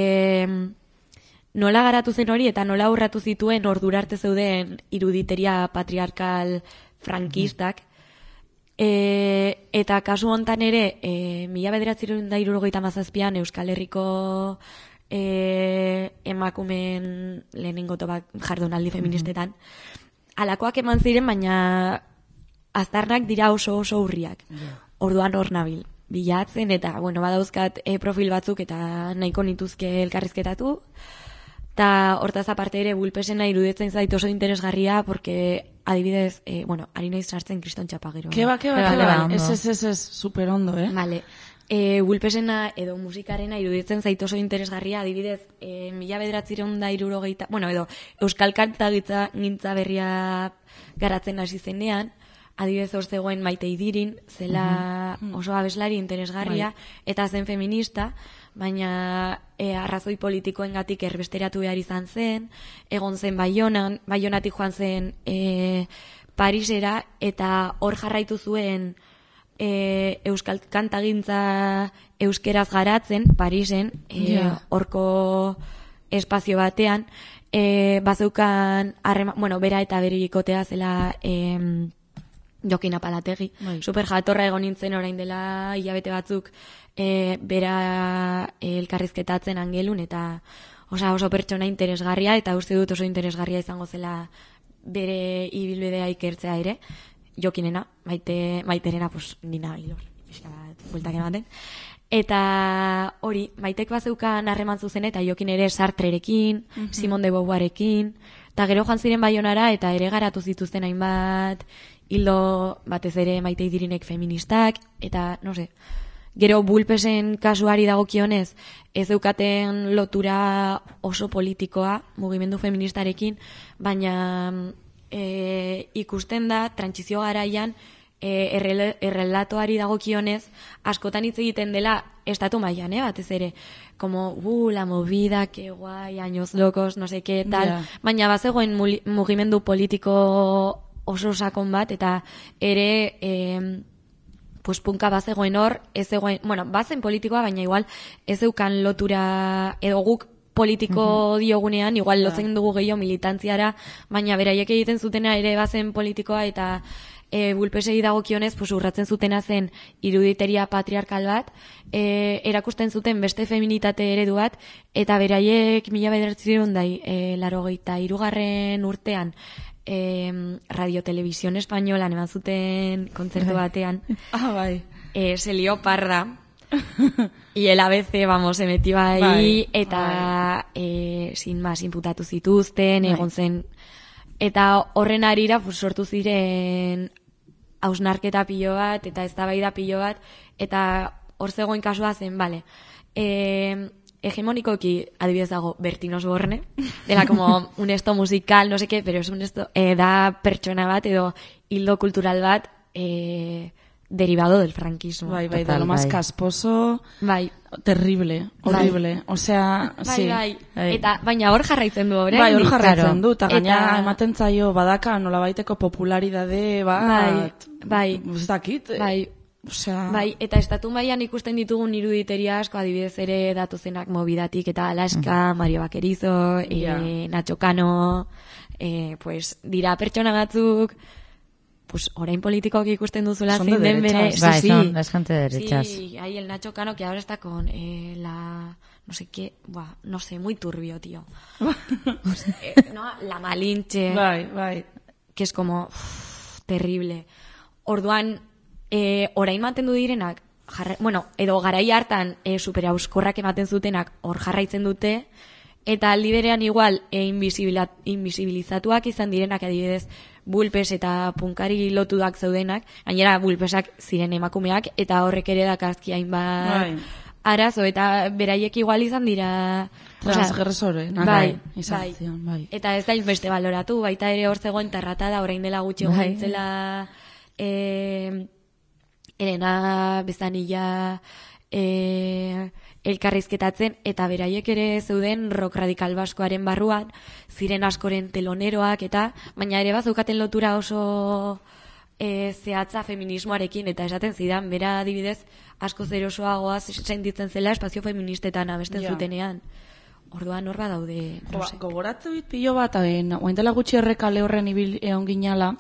nola garatu zen hori eta nola aurratu zituen ordura arte zeuden iruditeria patriarkal frankistak. Eta kasu hontan ere, 1977an Euskal Herriko emakumeen lehenengo jardunaldi feministetan, alakoak eman ziren, baina aztarnak dira oso urriak. Orduan hor nabil bilatzen, eta, bueno, badauzkat profil batzuk eta nahiko nituzke elkarrizketatu. Eta hortaz aparte ere Bulpesena iruditzen zait oso interesgarria, porque adibidez, bueno, ari naiz sartzen Kriston Txapagero. Keba, ez, super ondo, Vale. Bulpesena edo musikarena iruditzen zait oso interesgarria, adibidez, 1970, bueno, edo Euskal Kantagintza berria garatzen hasi zenean, adibidez hor zegoen Maite Idirin, zela oso abeslari interesgarria, eta zen feminista, baina arrazoi politikoengatik erbesteratu behar izan zen, egon zen Baionatik joan zen Parisera, eta hor jarraitu zuen Euskal Kantagintza euskeraz garatzen, Parisen, horko espazio batean, bazeukan, bueno, bera eta bere bikotea zela Jokin Apalategi. Super jatorra egon nintzen orain dela hilabete batzuk bera elkarrizketatzen Angelun, eta oso pertsona interesgarria, eta uste dut oso interesgarria izango zela bere ibilbidea ikertzea ere. Jokinena, Maiterena, pues, nina hilor, pixka bat, bueltak ematen. Eta hori, Maitek bazeukan harreman zuzen, eta Jokin ere Sartrerekin, Simone de Beauvoirekin, eta gero joan ziren Baionara, eta ere garatu zituzten hainbat hildo, batez ere Maite Idirinek feministak, eta, no se, gero Bulpesen kasuari dagokionez, ez zeukaten lotura oso politikoa mugimendu feministarekin, baina ikusten da, trantsizio garaian, errelatoari dagokionez, askotan hitz egiten dela estatu mailan, batez ere, como, la movida, que guay, años locos, no sé qué, tal, baina bazegoen mugimendu politiko oso sakon bat, eta ere pues punka bazegoen hor, ez zegoen, bueno, bazen politikoa, baina igual ez zeukan lotura, edo guk politiko diogunean, igual lotzen dugu gehiago militantziara, baina beraiek egiten zutena ere bazen politikoa, eta Bulpesei dagokionez, pues, urratzen zutena zen iruditeria patriarkal bat, erakusten zuten beste feminitate eredu bat, eta beraiek 1983 urtean Radio Televisión Españolan eman zuten kontzertu batean. Bai. Se lió parda. Y el ABC, vamos, se metió ahí, eta sin más imputatu zituzten, egon zen. Eta horren arira, pues, sortu ziren hausnarketa pilo bat, eta eztabaida pilo bat, eta hor zegoen kasua zen, bale. Hegemonikoki, adibidez dago, Bertin Osborne, dela como un esto musical, no sé qué, pero es un esto, da pertsona bat, edo hildo kultural bat, derivado del franquismo. Bai, de lo más casposo, terrible, horrible. O sea, sí. Eta baina hor jarraitzen du, Bai, hor jarraitzen du, eta gaina ematen zaio badaka nolabaiteko popularidade bat, ez dakit, Bai, eta estatu mailan ikusten ditugun iruditeria asko, adibidez ere datozenak Movidatik eta Alaska, Mario Bakerizo, Nacho Cano, pues dira pertsona batzuk, pues orain politikoak ikusten duzula zein den bere. Bai, son, es gente de derechas. Sí, hay el Nacho Cano que ahora está con no sé qué, buah, no sé, muy turbio, tío. ¿No? La Malinche, Bai. que es como terrible. Orduan, orain mantendu direnak, edo garai hartan superauskorrak ematen zutenak hor jarraitzen dute, eta aldi berean igual invisibilizatuak izan direnak, adibidez, Bulpes eta Punkari lotuak zeudenak, gainera Bulpesak ziren emakumeak, eta horrek ere dakazki hainbat arazo, eta beraiek igual izan dira... Transgresore, bai. Eta ez da beste baloratu, baita ere hor zegoen tarratada, orain dela gutxi gontzela Elena Bezanilla elkarrizketatzen, eta beraiek ere zeuden rock radikal baskoaren barruan, ziren askoren teloneroak, eta baina ere bazeukaten lotura oso zehatza feminismoarekin, eta esaten zidan, bera adibidez, asko zerosoagoa sentitzen zela espazio feministetan abesten zutenean. Orduan hor badaude, no sé. Gogoratze bit pilo bat, oaintela gutxi errekale horren ibil egon ginala,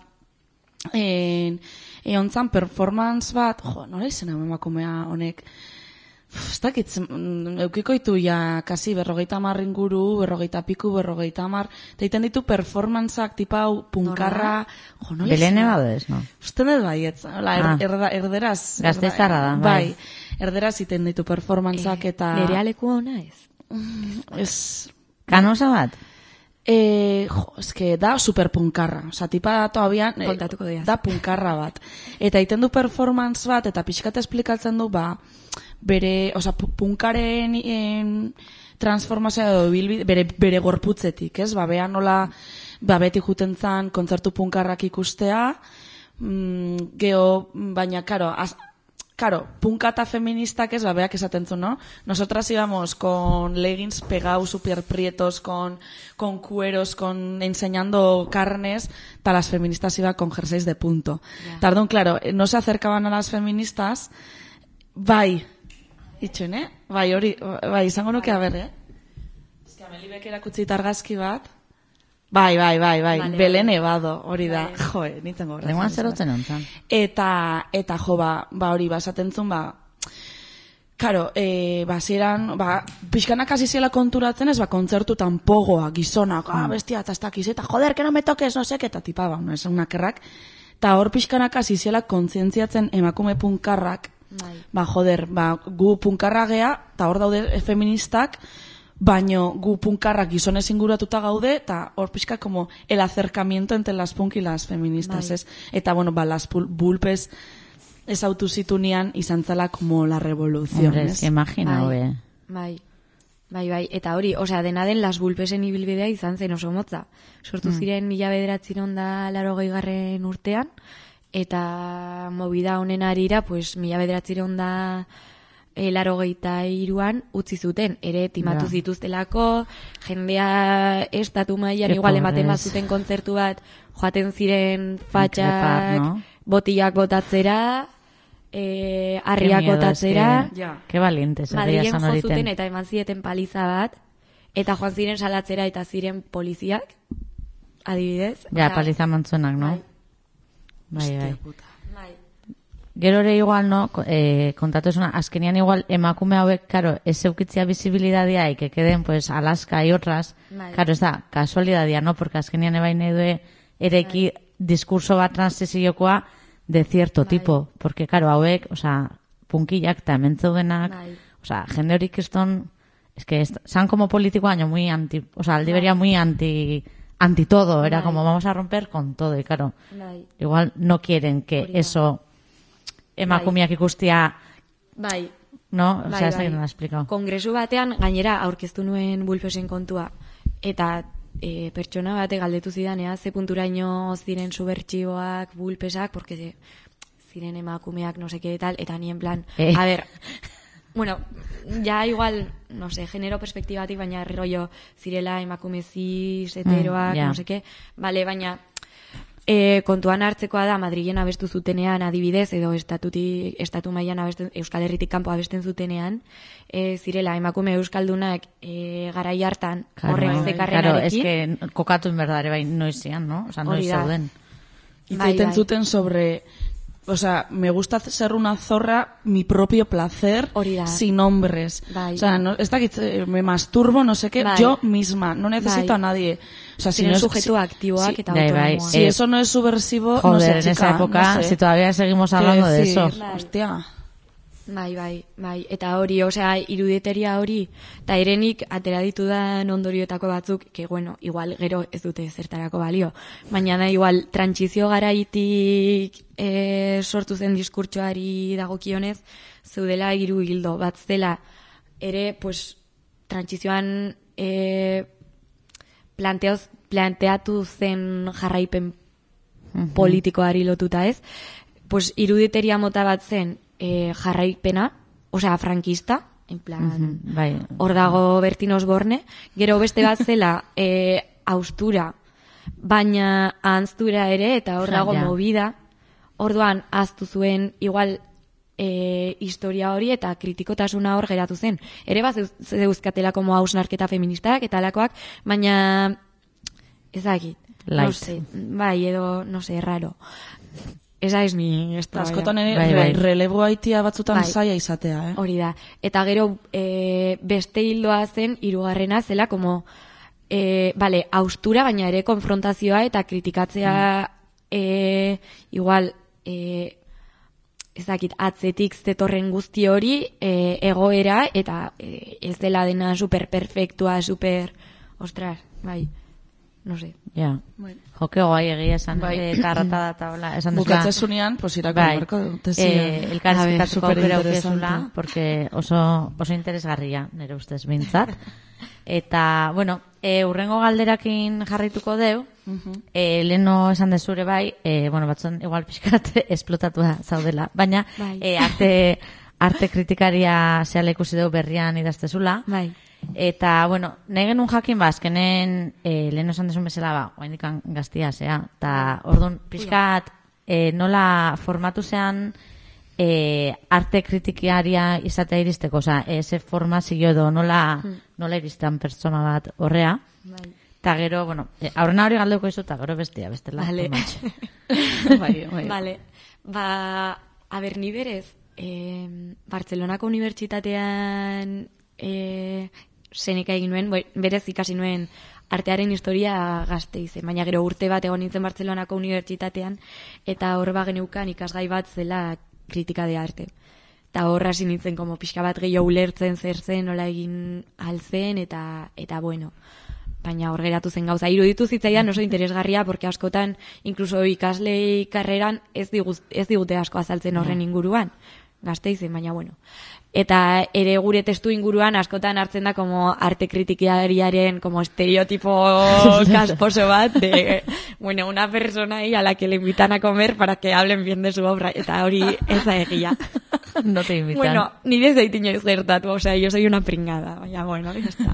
eontzan performance bat, nola izena emakumea honek, ez dakit, eukikoitu ja, kasi 50 inguru, 50 piku, 50, eta iten ditu performanceak tipau punkarra, nola izena. Belene badez, no? Usten dut baietz, erderaz. Gaztezarra da, bai. Erderaz iten ditu performanceak eta... Nerealeku hona ez? Ez... Kanosa bat? Eske da superpunkarra, oza, tipa todavía da punkarra bat. Eta iten du performance bat, eta pixkat esplikatzen du, bere, oza, punkaren transformazioa edo bere gorputzetik, ez? Bea nola, beti juten zan kontzertu punkarrak ikustea, baina, Claro, punkata feministak ez, beak esaten zu, ¿no? Nosotras íbamos con leggings pegados super prietos, con cueros, enseñando carnes, ta las feministas iban con jerseys de punto. Yeah. Tardón, claro, no se acercaban a las feministas, itxuen, bai, izango nuke, a ver, Ez que Amelibek erakutzit argazki bat, Bai, vale, Belén Nevado, hori da, nintzen gogoratzen. Lenguan zerotzen ontzan. Eta hori, esaten zuen, karo, ziren, pixkanak hasi ziela konturatzen ez, kontzertu tanpogoa, gizonak, bestia, eta ez dakiz, eta joder, que no me toques, no sek, eta tipa, no, ez unakerrak, eta hor pixkanak hasi ziela kontzientziatzen emakume punkarrak, joder, gu punkarra gea, eta hor daude feministak, baino gu punkarrak gizonez inguratuta gaude, eta hor pixka como el acercamiento entre las punk y las feministas, ez? Eta, las Bulpes ezautu zitunean izan zela como la revolución, hombre, ez? Imagina, Bai, eta hori, osea, dena den las Bulpesen ibilbidea izan zen oso motza. Sortu ziren 1980 urtean, eta movida honen arira, pues 1983an utzi zuten, ere timatu zituztelako, jendea estatu mailan igual ematen bazuten kontzertu bat, joaten ziren fatxak, botilak botatzera, harriak botatzera, que valientes, Madrilen jo zuten eta eman zieten paliza bat, eta joan ziren salatzera eta ziren poliziak, adibidez. Ja, paliza mantzuenak, no? Bai. Gero ere igual, no, kontatu esuna, azkenian igual emakume hauek, karo, ez eukitzia visibilidadia, que queden, pues, Alaska y otras, karo, ez da, kasualidadia, no, porque azkenian ebain edo ereki diskurso bat transisiokoa de cierto tipo, porque, karo, hauek, oza, punkillak eta hementzeudenak, oza, jende horik eston, es que san como político año muy anti, oza, aldi beria muy anti todo, era como vamos a romper con todo, y claro, igual no quieren que eso... emakumeak ikustia, no? Osea, ez da que no lo ha explicado. Kongresu batean, gainera, aurkeztu nuen Bulpesen kontua, eta pertsona bate galdetu zidanea, ze punturaino ziren subertxiboak, Bulpesak, porque ziren emakumeak, no sé qué, tal, eta ni en plan, a ver, bueno, ya igual, no sé, genero perspektibatik, baina rollo zirela emakume cis, heteroak, no sé qué, vale, baina... kontuan hartzekoa da, Madrilen abestu zutenean adibidez, edo estatu mailan Euskal Herritik kanpo abesten zutenean, zirela emakume euskaldunak garai hartan horrek zekarrenarekin. Claro, es que kokatu en verdad ere bai noizian, no? Osa, noiz zauden. Itzaiten zuten sobre, o sea, me gusta ser una zorra mi propio placer Hori da. sin hombres. Bai. O sea, no, ez dakit, me masturbo, no sé qué, Bai. yo misma, no necesito Bai. a nadie. O sea, si Ziren no es, sujetu aktiboak si, eta Bai, bai. autonomoak. si eso no es subversivo, no Joder, sé, en chica, esa época, no sé. si todavía seguimos Quiero hablando de decir, eso. Hostia. Bai. Eta hori, osea, iruditeria hori, eta erenik atera ditudan ondorioetako batzuk, que bueno, igual gero ez dute zertarako balio. Baina da, igual, trantsizio garaitik sortu zen diskurtsoari dagokionez, zeudela 3 hildo. Bat zela, ere, pues, trantsizioan planteatu zen jarraipen politikoari lotuta ez, pues, iruditeria mota bat zen, jarraipena, osea, frankista, en plan, Bai. hor dago Bertin Osborne, gero beste bat zela austura, baina ahanztura ere, eta hor dago Ja. movida, orduan ahaztu zuen igual historia hori eta kritikotasuna hor geratu zen. Ere bat zeuzkatela como hausnarketa feministak eta alakoak, baina ez dakit. Light. No sé, bai, edo, no sé, raro. Esa es mi esto. Askotan ere Bai. relebo haitia batzutan Bai. zaila izatea, Hori da. Eta gero beste hildoa zen, 3. zela, como, vale, austura, baina ere konfrontazioa eta kritikatzea igual, ez dakit, atzetik zetorren guzti hori egoera, eta ez dela dena super perfektua, super, ostras, bai, no sé. Ja. Bai. Joke guai egia esan, Bai. eta arratada eta hola, esan Bukatzezunean, pues irako bai, barko tesia. elkarrizketatuko A ver, bere superinteresante. aukezula, porque oso interesgarria, nire ustez bintzat. Eta, bueno, urrengo galderakin jarrituko deu, leheno esan dezure bai, bueno, batzuen igual pixkat esplotatua zaudela, baina Bai. arte kritikaria zehala ikusi deu berrian idaztezula, Bai. eta, bueno, nahi genuen jakin bazkenen leheno esan dezun bezala ba, oaindikan gaztia zea, eta orduan pixkat nola formatu zean arte kritikiaria izatea iristeko, oza, eze formazio edo nola iristean pertsona bat horrea. Bai. Eta gero, bueno, aurrena hori galdeuko izu, eta gero bestela. Vale. Bai. Vale. Ba, a ber, ni berez, Bartzelonako unibertsitatean seneka egin nuen, berez ikasi nuen artearen historia Gasteizen, baina gero urte bat egon nintzen Bartzelonako unibertsitatean, eta hor bageneukan ikasgai bat zela kritika de arte. Eta hor hasi nintzen como pixka bat gehiago ulertzen zer zen, nola egin altzen, eta bueno, baina hor geratu zen gauza. Iruditu zitzaidan oso interesgarria, porque askotan, incluso ikaslei karreran ez digute asko azaltzen horren inguruan, Gasteizen, baina bueno. Eta ere gure testu inguruan askotan hartzen da como arte kritikiariaren como estereotipo casposo bat de, bueno, una persona ahí a la que le invitan a comer para que hablen bien de su obra, eta hori ez da egia. No te invitan. Bueno, ni ez dait inoiz gertatu, o sea, yo soy una pringada, baina bueno, ya está.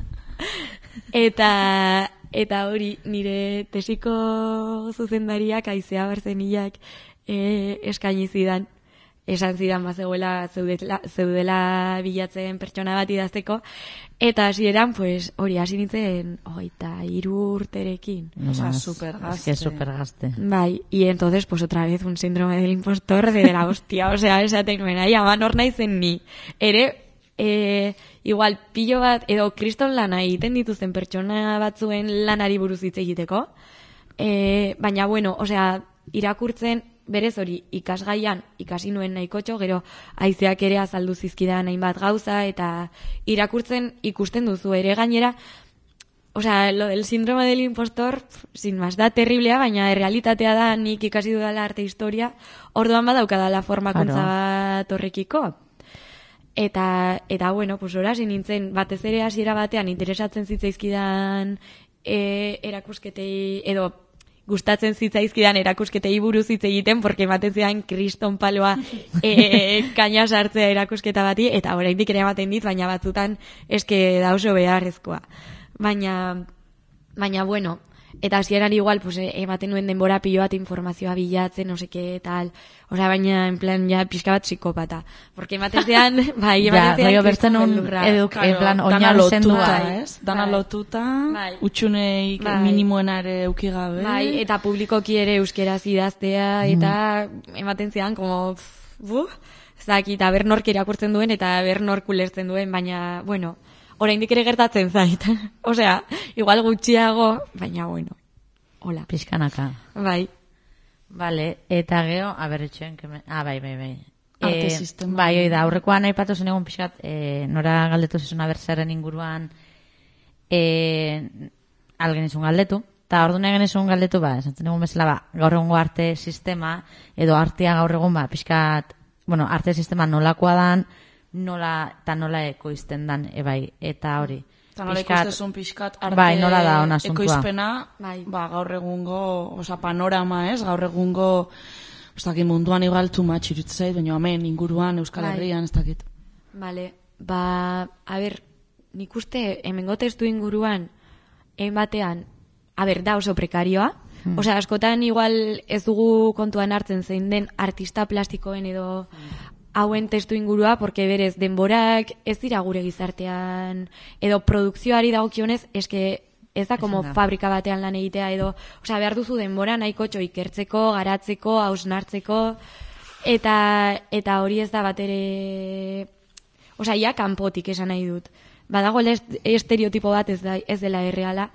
Eta hori, nire tesiko zuzendariak, Aizea Barzenillak eskaini zidan, esan zidan bazegoela zeudela bilatzen pertsona bat idazteko, eta hasieran pues hori hasi nintzen 23 urterekin. No O sea, más. supergazte. Es que es supergazte. Bai, y entonces pues otra vez un síndrome del impostor de la hostia, o sea, esaten nuen, ahi, aman hor naizen ni. Ere, igual pilo bat, edo kriston lana egiten dituzten pertsona batzuen lanari buruz hitz egiteko, baina bueno, o sea, irakurtzen, berez hori ikasgaian ikasi nuen nahikotxo, gero Aizeak ere azaldu zizkidan hainbat gauza, eta irakurtzen ikusten duzu ere gainera, o sea, lo del síndrome del impostor, sin más, da terriblea, baina realitatea da nik ikasi dudala arte historia, orduan badaukadala formakuntza bat horrekiko. Eta bueno, pues hori nintzen, batez ere hasiera batean interesatzen zitzaizkidan erakusketei, edo gustatzen zitzaizkidan erakusketei buruz hitz egiten, porque ematen zidan kriston paloa kaina sartzea erakusketa bati, eta oraindik ere ematen dit, baina batzutan eske da oso beharrezkoa. Baina bueno, Eta hasieran igual, pues, ematen nuen denbora pilo bat informazioa bilatzen, no seke, tal. Osea, baina, en plan, ja, pixka bat psikopata. Porque ematen zean, bai, ematen zean, bertzen un en plan, oinarri zendua. Dana lotuta, utxunei minimoena ere eukigabe. Bai, eta publikoki ere euskeraz idaztea, eta ematen zean, como, zaki, eta bernork irakurtzen duen, eta bernork ulertzen duen, baina, bueno, oraindik ere gertatzen zait. Osea, igual gutxiago, baina bueno. Hola. Pizkanaka. Bai. Vale, eta gero, aberretxoen, bai. Arte sistema. Bai, da, aurrekoan aipatu zen egun pixkat, nora galdetu zizuna berzaren inguruan, algen izun galdetu, eta orduan egin izun galdetu, esatzen egun bezala, gaur egungo arte sistema, edo artea gaur egun, pixkat, bueno, arte sistema nolakoa dan, nola ekoizten dan, bai, eta hori. Eta nola ikustezun pixkat arte bai, nola da ona asuntua. Ekoizpena, gaur egungo, panorama ez, gaur egungo, ez dakit munduan igual too much irutzait, baina hemen inguruan, Euskal Herrian, ez dakit. Vale, a ber, nik uste, hemengo testu inguruan, batean, da oso prekarioa, osea, askotan igual ez dugu kontuan hartzen zein den artista plastikoen edo hauen testu ingurua, porque berez, denborak ez dira gure gizartean, edo produkzioari dagokionez, eske ez da como fabrika batean lan egitea, edo, osea, behar duzu denbora nahiko ikertzeko, garatzeko, hausnartzeko, eta hori ez da bat ere, osea, ja kanpotik esan nahi dut. Badago estereotipo bat ez dela erreala,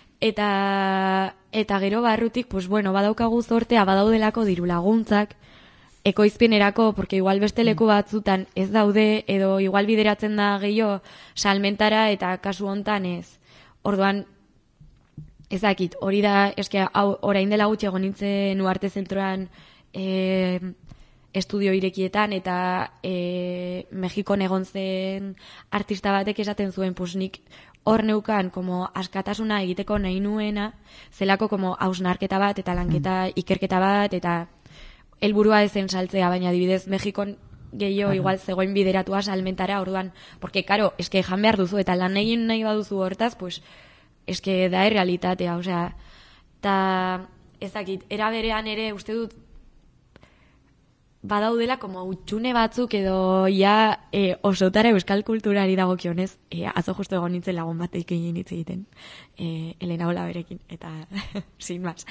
eta gero barrutik, pues bueno, badaukagu zortea, badaudelako diru laguntzak, ekoizpenerako, porque igual beste leku batzutan ez daude, edo igual bideratzen da gehiago salmentara, eta kasu hontan ez. Orduan, ez dakit, hori da, eske, orain dela gutxi egon nintzen Uarte Zentroan estudio irekietan, eta Mexikon egon zen artista batek esaten zuen, pues nik hor neukan, como askatasuna egiteko nahi nuena, zelako como hausnarketa bat, eta lanketa ikerketa bat, eta helburua ezen saltzea, baina adibidez Mexikon gehiago igual zegoen bideratua salmentara, orduan, porque, karo, eske jan behar duzu, eta lan egin nahi baduzu hortaz, pues, eske da errealitatea, osea, eta ez dakit, era berean ere, uste dut, badaudela, como utxune batzuk edo ja osotara euskal kulturari dagokionez, atzo justu egon nintzen lagun bateik egin hitz egiten, Elena Ola berekin, eta sin más.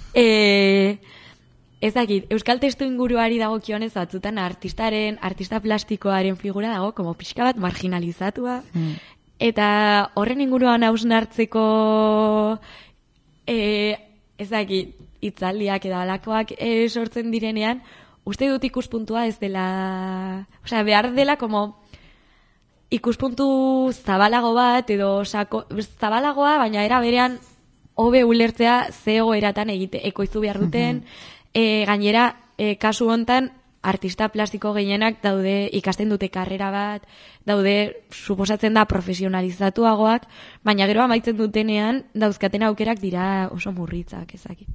Ez dakit, euskal testu inguruari dagokionez batzutan artista plastikoaren figura dago, como pixka bat marginalizatua, eta horren inguruan hausnartzeko ez dakit, hitzaldiak edo alakoak sortzen direnean, uste dut ikuspuntua ez dela, osea, behar dela como ikuspuntu zabalago bat, edo zabalagoa, baina era berean hobe ulertzea ze egoeratan ekoiztu behar duten, gainera, kasu hontan, artista plastiko gehienak daude ikasten dute karrera bat, daude suposatzen da profesionalizatuagoak, baina gero amaitzen dutenean dauzkaten aukerak dira oso murritzak, ezakit.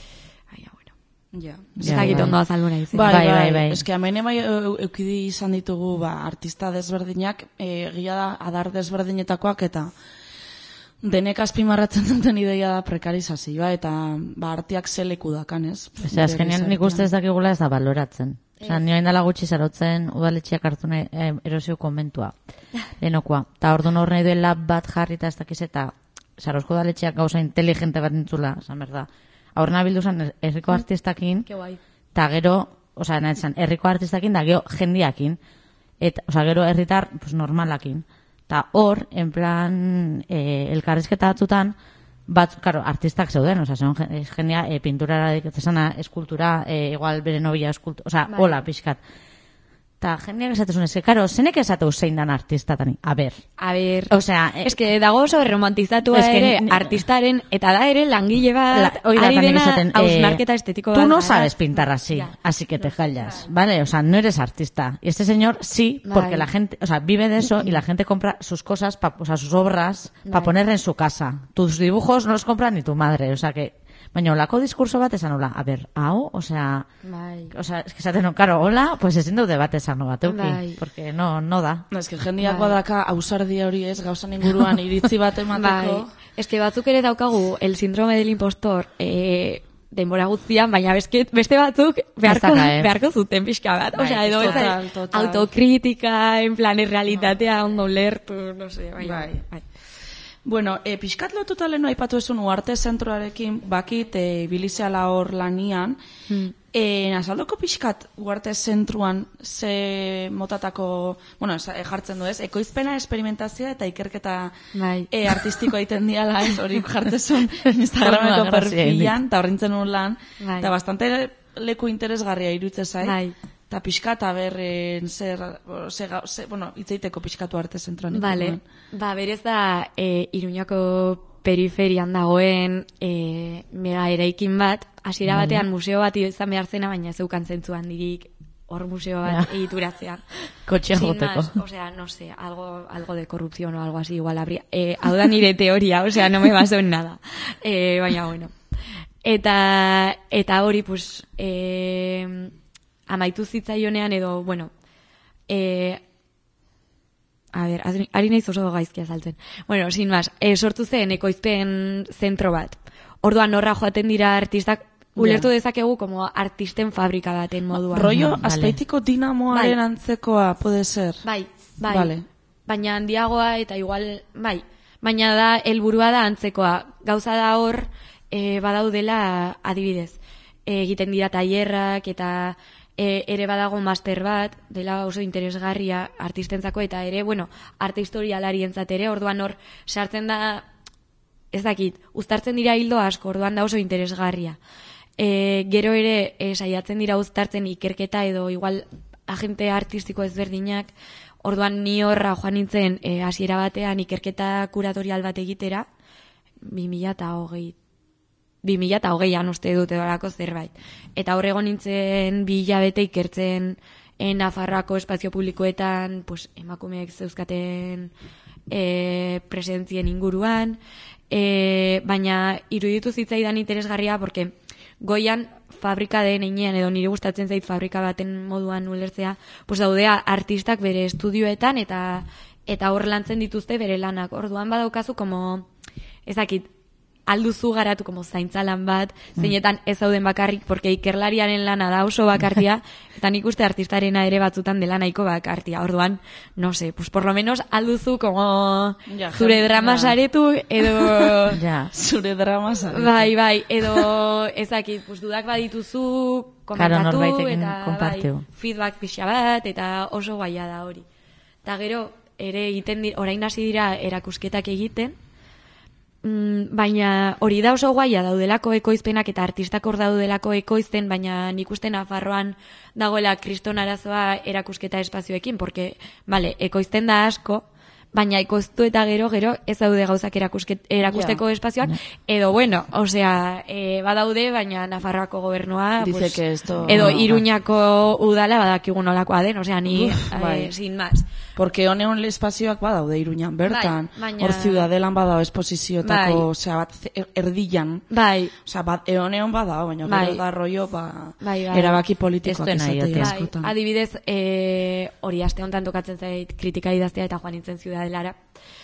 Ezakit ondo azaldu nahi zen. Bai. Eske hemen eukidi izan ditugu artista desberdinak, egia da adar desberdinetakoak, eta denek azpimarratzen duten ideia da prekarizazioa, eta artiak zeleku dakan, ez? Osea, azkenean nik uste ez dakigula ez da baloratzen. Osea, nio indala gutxi zarotzen udaletxeak hartu erosio konbentua, denokoa. Ta orduan hor nahi duela bat jarrita ez dakiz, eta Sarozko udaletxeak gauza inteligente bat nintzula, esan berda. Aurrena bildu zen herriko artistakin, eta gero, osea, nahi zen, herriko artistakin, da gero jendiakin, osea, gero herritar normalakin. Eta hor, en plan, elkarrizketa batzutan, karo, artistak zeuden, osea, zegoen jendia pinturara dedikatzezana, eskultura, igual bere nobila eskultura, osea, hola, pixkat. Eta jendeak esatezun ez, karo, zenek esateu zein dan artistatani, a ber. Osea, eske dago oso romantizatua ere artistaren, eta da ere langile bat, ari dena hausnarketa estetiko bat. Tú no sabes pintar así, así que te callas, ¿vale? O sea, no eres artista. Y este señor sí, porque la gente, o sea, vive de eso y la gente compra sus cosas, o sea, sus obras, para ponerle en su casa. Tus dibujos no los compra ni tu madre, o sea que... Baina, olako diskurso bat esan hola, a ber, hau, osea, es que esaten, claro, hola, pues ezin daude bat esan bat, porque no da. Es que jendiak badaka ausardia hori ez, gauzan inguruan iritzi bat emateko. Eske batzuk ere daukagu el síndrome del impostor, denbora guztian, baina beste batzuk beharko zuten pixka bat. Osea, edo total. autokritika, en plan, realitatea ondo lertu, no sé, bai. Bueno, pixkat lotuta lehenu aipatu esun Uarte zentroarekin, bakit bilizeala hor lanian, azaldoko pixkat Uarte zentruan ze motatako, bueno, jartzen du ez, ekoizpena, esperimentazioa eta ikerketa artistiko egiten diala, ez, hori jartzezun Instagrameko perfilan, eta horrintzen un lan, eta bastante leku interesgarria irutze zait. Eta pixkat, bueno, itzeiteko pixkatu Arte zentroan. Vale, berez da Iruñako periferian dagoen mega eraikin bat, hasiera batean museo bat izan behar zena, baina zeukan zentzu handirik hor museo bat egituratzea. Kotxea joteko. O sea, no sé, algo de corrupción o algo así igual habría. Hau da nire teoria, o sea, no me baso en nada. Baina, bueno. Eta hori, pues... amaitu zitzaionean edo, bueno, ari naiz oso gaizkia saltzen. Bueno, sin más, sortu zen ekoizpen zentro bat. Orduan norra joaten dira artistak, ulertu dezakegu como artisten fabrika baten moduan. Rollo Azpeitiko dinamoaren antzekoa, puede ser. Bai. Vale. Baina handiagoa eta igual, baina da, helburua da antzekoa. Gauza da hor, badaudela adibidez. Egiten dira tailerrak eta... ere badago master bat, dela oso interesgarria artistentzako, eta ere, bueno, arte historialarientzat ere, orduan hor sartzen da, ez dakit, uztartzen dira hildo asko, orduan da oso interesgarria. Gero ere, saiatzen dira uztartzen ikerketa edo igual agente artistiko ezberdinak, orduan ni horra joan nintzen hasiera batean ikerketa kuratorial bat egitera, 2020an uste dut edorako zerbait. Eta horrego nintzen 2 hilabete ikertzen Nafarroako espazio publikoetan, pues, emakumeek zeuzkaten presentzien inguruan, baina iruditu zitzaidan interesgarria, porque goian fabrika den einean, edo nire gustatzen zait fabrika baten moduan ulertzea, pues daudea artistak bere estudioetan eta hor lantzen dituzte bere lanak. Orduan badaukazu como, ez dakit, alduzu garatu como zaintzalan bat, zeinetan ez zauden bakarrik, porque ikerlariaren lana da oso bakartia, eta nik uste artistarena ere batzutan dela nahiko bakartia. Orduan, no sé, pues por lo menos alduzu como zure drama saretu, edo... Zure drama saretu. Bai, edo ezakit, pues dudak badituzu, komentatu, eta feedback pixa bat, eta oso gaia da hori. Eta gero, ere egiten orain hasi dira erakusketak egiten, baina hori da oso guaia daudelako ekoizpenak eta artistak hor daudelako ekoizten, baina nik uste Nafarroan dagoela kriston arazoa erakusketa espazioekin, porque, vale, ekoizten da asko, baina ekoiztu eta gero ez daude gauzak erakusteko espazioak, edo, bueno, osea, badaude, baina Nafarroako gobernua, pues, edo Iruñako udala badakigun olakoa den, osea, ni, sin más. Porque honeon espazioak badaude Iruñan, bertan, hor Ciudadelan badao esposizioetako, osea, bat erdilan, osea, honeon badao, baina gero da rollo, erabaki politikoak izatea askotan. Adibidez, hori aste honetan tokatzen zait kritika idaztea eta joan nintzen Ciudadelara,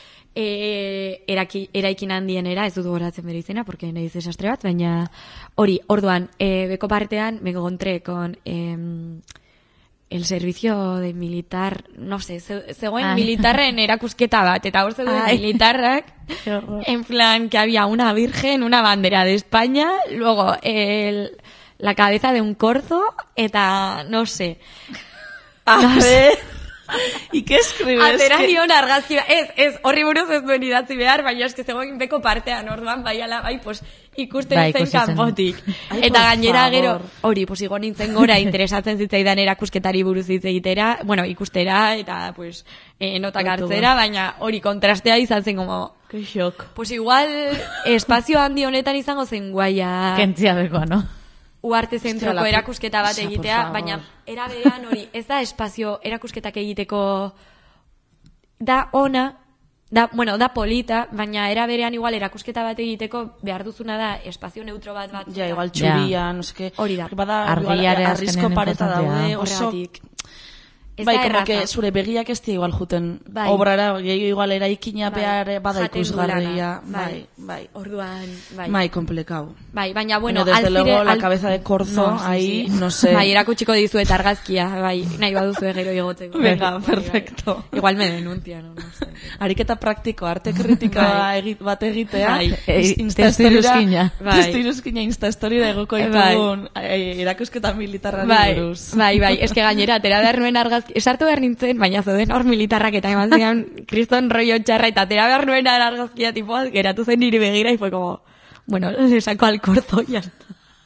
eraikin handienera, ez dut goratzen bere izena, porque nahi desastre bat, baina hori, orduan, beko partean, me encontré con... el servicio de militar, no sé, zegoen militarren erakusketa bat, eta hor zegoen militarrak, en plan, que había una virgen, una bandera de España, luego la cabeza de un corzo, eta, no sé. A ver... ¿Y qué escribes? Atera nion argazkia. Ez, horri buruz ez duen idatzi behar, baina eske zegoen beko partean, orduan, pues, ikusten zen kanpotik. Eta gainera gero, hori, pues, igo nintzen gora, interesatzen zitzaidan erakusketari buruz hitz egitera, bueno, ikustera, eta, pues, notak hartzera, baina hori kontrastea izan zen, como... Que shock. Pues igual, espazio handi honetan izango zen guaia... Kentzia bekoa, no? Uarte zentroko erakusketa bat egitea, baina era berean hori, ez da espazio erakusketak egiteko da ona, da polita, baina era berean igual erakusketa bat egiteko behar duzuna da espazio neutro bat. Ja, igual txuria, no eske, hori da. Bada, arrisko pareta daude, oso... Ez Bai, da como que erraza. zure begiak ez igual juten Bai. obrara, gehiago igual eraikina Bai. behar bada Jaten ikusgarria. du lana. Bai. Orduan, bai. Bai, komplikau. Bai, baina bueno, Desde luego, la cabeza de corzo, No, sí, ahí, sí. no sé. Bai, erakutsiko dizuet argazkia, bai, nahi baduzu gero igotzeko. Venga, Bai, perfecto. Bai. Igual me denuncian, no sé. Ariketa praktiko, arte kritika bat egitea, Bai. Testu iruzkina. Bai. testu iruzkina Instastorira egoko Bai. ditugun erakusketa militarrari Bai, buruz. bai, eske gainera, atera behar nuen argazki, esartu behar nintzen, baina zeuden hor militarrak eta eman zidan kriston rollo txarra, eta atera behar nuen argazkia tipoa, geratu zen niri begira, y fue como, bueno, le saco al corzo y ya está.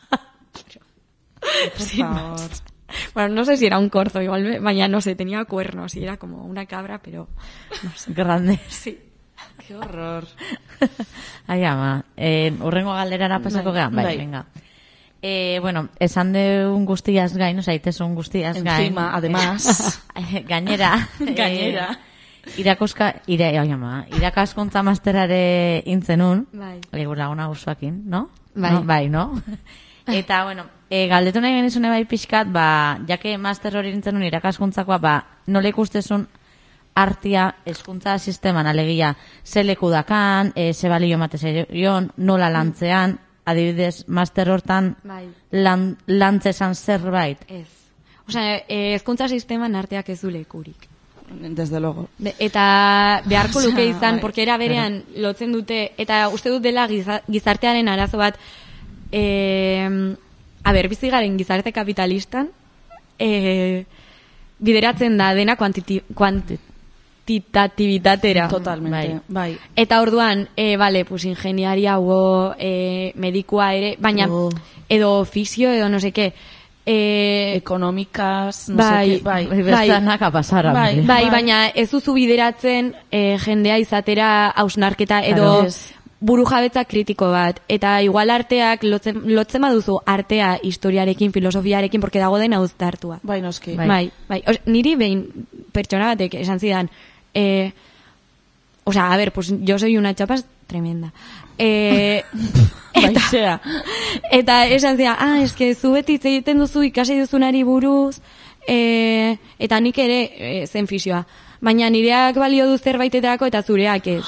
Sin más. Bueno, no sé si era un corzo, igual, baina no sé, tenía cuernos y era como una cabra, pero no sé. Grande. Sí. Qué horror. Ai, ama, urrengo galderara pasako gehan, bai, bai. venga. Bueno, esan deun guztiaz gain, oza, itezun guztiaz gain. Encima, además. Gainera. Gainera. Irakaskuntza masterare intzenun. Bai. Gure laguna usuakin, no? Bai. No? Bai, no? Eta, bueno, galdetu nahi genizune bai pixkat, jake master hori intzenun irakaskuntzakoa, nola ikustezun artia hezkuntza sisteman, alegia, ze leku dakan, ze balio matezaion, nola lantzean, adibidez, master hortan Bai. lantzezan zerbait. Ez. Osea, hezkuntza sisteman arteak ez du lekurik. Desde luego. Eta beharko luke izan, bai. porque era berean lotzen dute, eta uste dut dela gizartearen arazo bat, bizi garen gizarte kapitalistan, bideratzen da dena kuantitatibitatera. Totalmente, bai. Eta orduan, pues ingeniaria hubo, medikua ere, baina, edo ofizio, edo no seke, Económicas, no bai, sé qué, bai. Bestanak apasara. Bai. hombre. Bai, baina ez duzu bideratzen jendea izatera hausnarketa edo Claro. burujabetza kritiko bat. Eta igual arteak lotzen baduzu artea historiarekin, filosofiarekin, porque dago dena uztartua. Bai, noski. Bai. Niri behin pertsona batek esan zidan, pues yo soy una chapa tremenda. Eta esan zidan, es que zu beti hitz egiten duzu ikasi duzunari buruz, eta nik ere zen fisioa. Baina nireak balio du zerbaitetarako eta zureak ez.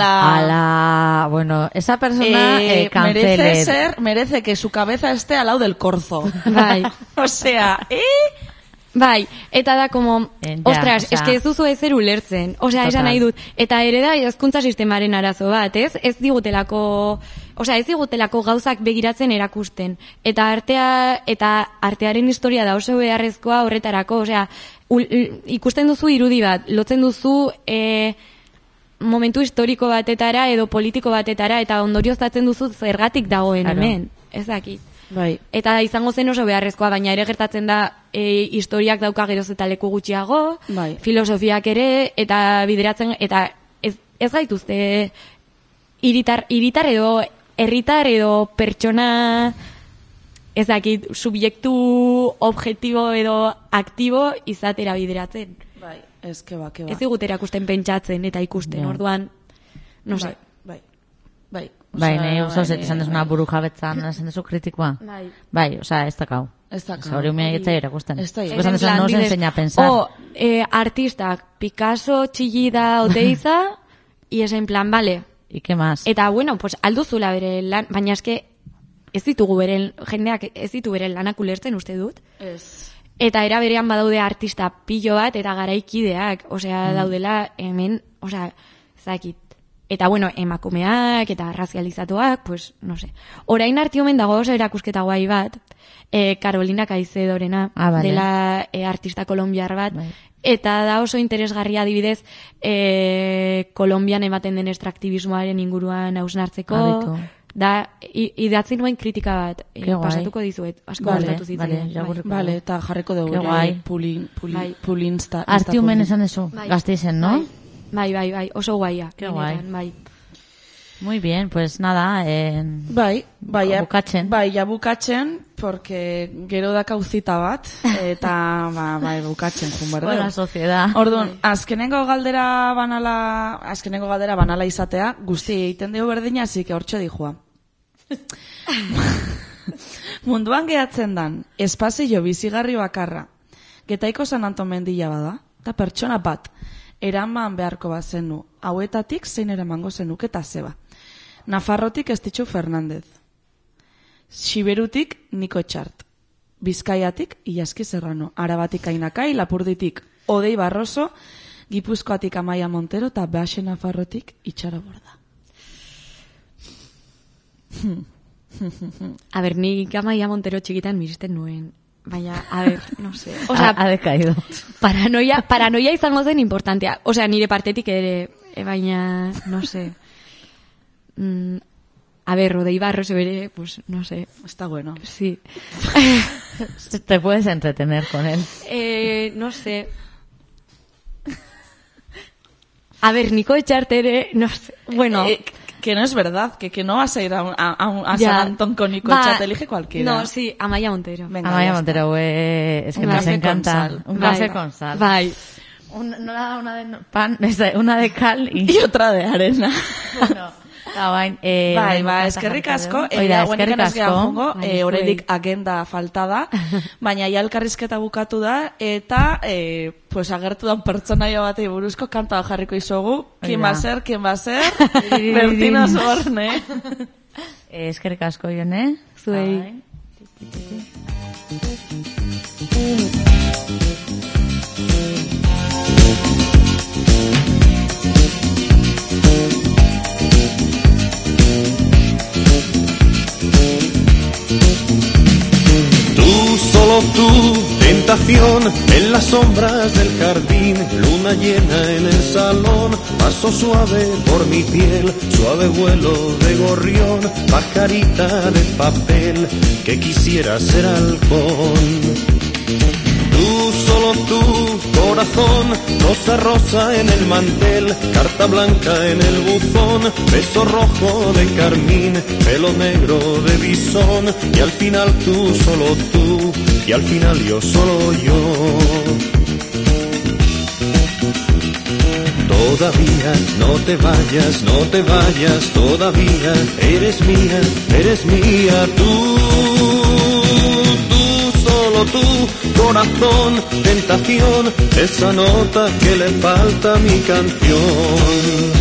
Ala, bueno, esa persona cancele. Merece que su cabeza esté al lado del corzo. Bai. O sea, Bai, eta da como, ostras, osea, eske ez duzu ezer ulertzen. Osea, esan nahi dut. Eta ere da hezkuntza sistemaren arazo bat, ez? Ez digutelako gauzak begiratzen erakusten. Eta artearen historia da oso beharrezkoa horretarako, osea, ikusten duzu irudi bat, lotzen duzu momentu historiko batetara edo politiko batetara, eta ondorioztatzen duzu zergatik dagoen hemen. Ez dakit. bai. Eta izango zen oso beharrezkoa, baina ere gertatzen da historiak dauka geroz eta leku gutxiago, Bai. filosofiak ere, eta bideratzen, eta ez gaituzte hiritar edo herritar edo pertsona ez dakit subjektu objektibo edo aktibo izatera bideratzen. Bai, ez keba. Ez digut erakusten pentsatzen eta ikusten, Ja. orduan, no sé. Bai. Bai, nahi oso esan desuna burujabetzan, esan desu kritikoa. Bai, osea, ez dakau. Ez dakau. Hori umea egitea irakusten. Ez da, Esan desu no se enseña a pensar. Artistak, Picasso, Chillida, Oteiza, y es en plan, vale. ¿Y qué más? Eta, bueno, pues alduzula bere lan, baina eske ez ditugu jendeak ez ditu bere lanak ulertzen uste dut. Ez. Eta era berean badaude artista pilo bat eta garaikideak, osea, daudela hemen, osea, zakit. Eta, bueno, emakumeak eta razializatuak, pues, no sé. Orain arti omen dago oso erakusketa guai bat, Carolina Caicedorena, vale. dela artista kolombiar bat, Bai. eta da oso interesgarria adibidez, Kolombian ematen den estraktibismoaren inguruan hausnartzeko, Abitu. da, idatzi nuen kritika bat, Ke guai. pasatuko dizuet, asko Vale, gustatu zitzaidan. vale, jagurriko. Vale, eta jarriko dugu. Ke guai. Bai. Pulinsta. Arti umen esan desu, Bai. Gasteizen, ¿no? Bai, oso guaia. Ke guai. benetan, bai. Muy bien, pues nada, Bai, bukatzen. Bai, ja bukatzen, porque gero da kauzita bat, eta bai, bukatzen, jun behar con la dugu. sociedad. Orduan, azkenengo galdera banala izatea, guzti egiten dugu berdina, así que hortxe dijua. Munduan gehatzen dan, espazio bizigarri bakarra, Getaiko San Anton mendila bada, eta pertsona bat, eraman beharko bat zenu, hauetatik zein eramango zenuk eta zeba. Nafarrotik Estitxu Fernandez. Siberutik Niko Txart. Bizkaiatik Iaski Serrano. Arabatik Ainakai, Lapurditik Odei Barroso, Gipuzkoatik Amaia Montero eta Baxe Nafarrotik Itxara Borda. A ber, nik Amaia Montero txikitan miristen nuen. Baina, a ver, no sé. O sea, ha decaído. Paranoia izango zen importantea. O sea, nire partetik ere, baina, no sé. A ver, Odei Barroso ere, pues, no sé. Está bueno. Sí. Te puedes entretener con él. No sé. A ver, Nico Echartere, no sé. Bueno. Que no es verdad, que no vas a ir a Ya. San Antón con Nico Txart, elige cualquiera. No, sí, Amaia Montero. Venga, Amaia ya Montero, es que Un nos café encanta. con sal. Un Bai. café con sal. Bai. Una de pan, una de cal Y otra de arena. Bai, eskerrik asko. Guenekan ez gehan jongo, Bai, horredik agenda faltada, baina ja elkarrizketa bukatu da, eta pues agertu dan pertsonaia batei buruzko kanta jarriko izogu. Quien va a ser? Bertina Osborne. Eskerrik asko, Jone. Zuei. Solo tú, tentación, en las sombras del jardín, luna llena en el salón, paso suave por mi piel, suave vuelo de gorrión, pajarita de papel, que quisiera ser halcón. Tú, solo tú, corazón, rosa rosa en el mantel, carta blanca en el buzón, beso rojo de carmín, pelo negro de bisón, y al final tú, solo tú, y al final yo, solo yo. Todavía no te vayas, todavía eres mía, tú, solo tú, corazón, tentación, esa nota que le falta a mi canción.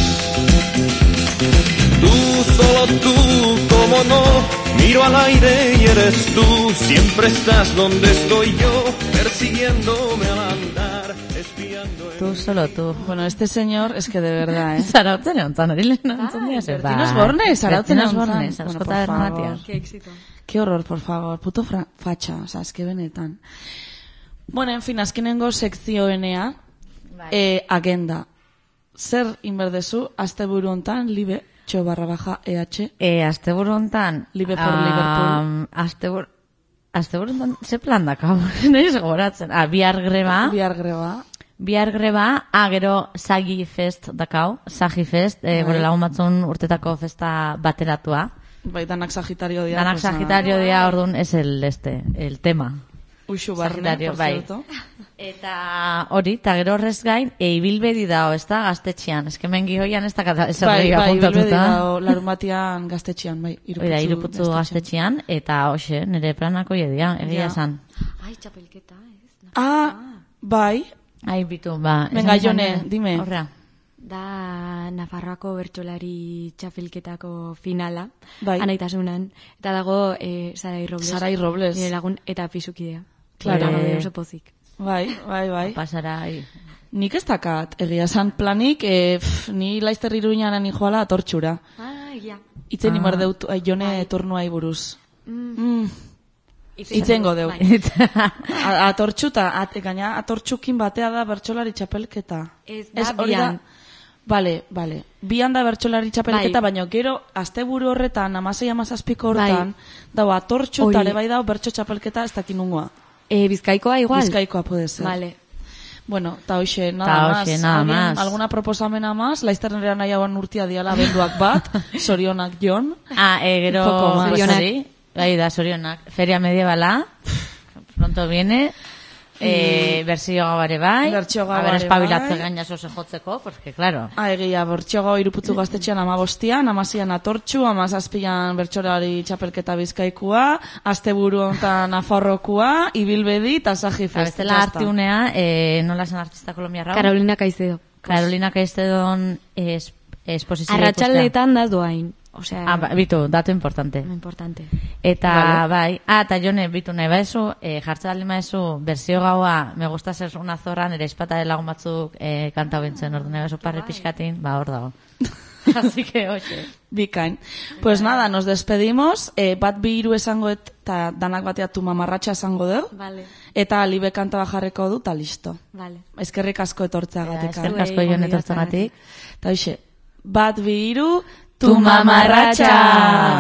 Tú, solo tú, cómo no, miro al aire y eres tú, siempre estás donde estoy yo, persiguiéndome al andar, espiando en... Tú, solo tú. Bueno, este señor es que de verdad, Zarautzen eontzan, hori lehen entzun dira zer. Bertino Osborne, Zarautzen Bertino eontzan. Osborne, Bueno, Zarautzko por tabernatiar. favor. Qué éxito. Qué horror, por favor, puto facha, o sea, es que benetan. Bueno, en fin, azkenengo sekzioenea, agenda. Zer inberdezu, asteburu hontan, libe, _EH. Asteburu hontan... Libe for Liverpool. Asteburu hontan, ze plan dakau? Noiz gogoratzen. Bihar greba. Bihar greba. Gero Sagi Fest dakau. Sagi Fest, gure lagun batzun urtetako festa bateratua. Bai, danak Sagitario dia. Danak Sagitario dia, orduan, es el tema. Uxu barne, Sagitario, por bai. cierto. Eta hori, eta gero horrez gain, ibilbedi dao, ez da, gaztetxean. Ez que mengi hoian ez da Bai, bilbedi dao, larumatian gaztetxean, bai, iruputzu gaztetxean, eta hoxe, nire planako jedia, egia esan. Ai, txapelketa, ez? Bai. Ai, bitu, ba. Venga, Jone, dime. Horrea. Da Nafarroako bertsolari txapelketako finala, bai. Anaitasunan, eta dago Sarai Robles. Nire lagun eta pisukidea. Claro. Eta oso pozik. Bai. Pasarai. Nik ez dakat, egia esan planik, ni Laizter Iruñanan nijoala atortxura. Ja. Itzen imar deut, Jone turnuai buruz. Itzengo deu. Atortxuta, gaina atortxukin batea da bertsolari txapelketa. Ez da bian. Bale. Bian da bertsolari txapelketa, baina gero, asteburu horretan, 16-17 horretan, dago atortxutare bai dago bertso txapelketa ez dakinungoa. Bizkaikoa igual? Bizkaikoa puede ser. Vale. Bueno, ta hoxe, nada más. Alguna proposamena más? Laizternerea nahi hauan urtia diala benduak bat, sorionak Jon. Gero, sorionak. Bai da, sorionak. Feria medievala, pronto viene. Bertxio gabare bai. Bertxio gabare A ber, espabilatze bai. gaina zoze jotzeko, porque, claro. Egia, bertxogo iruputzu gaztetxean 15, 16an atortxu, 17an bertxorari txapelketa bizkaikua, asteburu hontan Nafarrokua, Ibilbedi, eta Saji Fest. Bestela artiunea, nola zen artista kolombiarra? Carolina Caicedo. Carolina Caistedon esposizioa. Arratsaldeetan da doain. Osea, bitu, dato importante. Importante. Eta, bai, eta jone, bitu nahi baizu, jartza daldi maizu, berzio gaua, me gusta ser una zorra, nire espata de lagun batzuk kanta bintzen, ordu nahi baizu parre pixkatin, hor dago. Así que, oxe. Bikain. Pues nada, nos despedimos, bat bi hiru esango eta danak bateatu mamarratxa esango dugu. Vale. Eta libe kanta bajarreko du, eta listo. Vale. Eskerrik asko etortzeagatik. Eskerrik asko joan etortzeagatik. Eta hoxe, bat bi hiru, tu mamarratxa!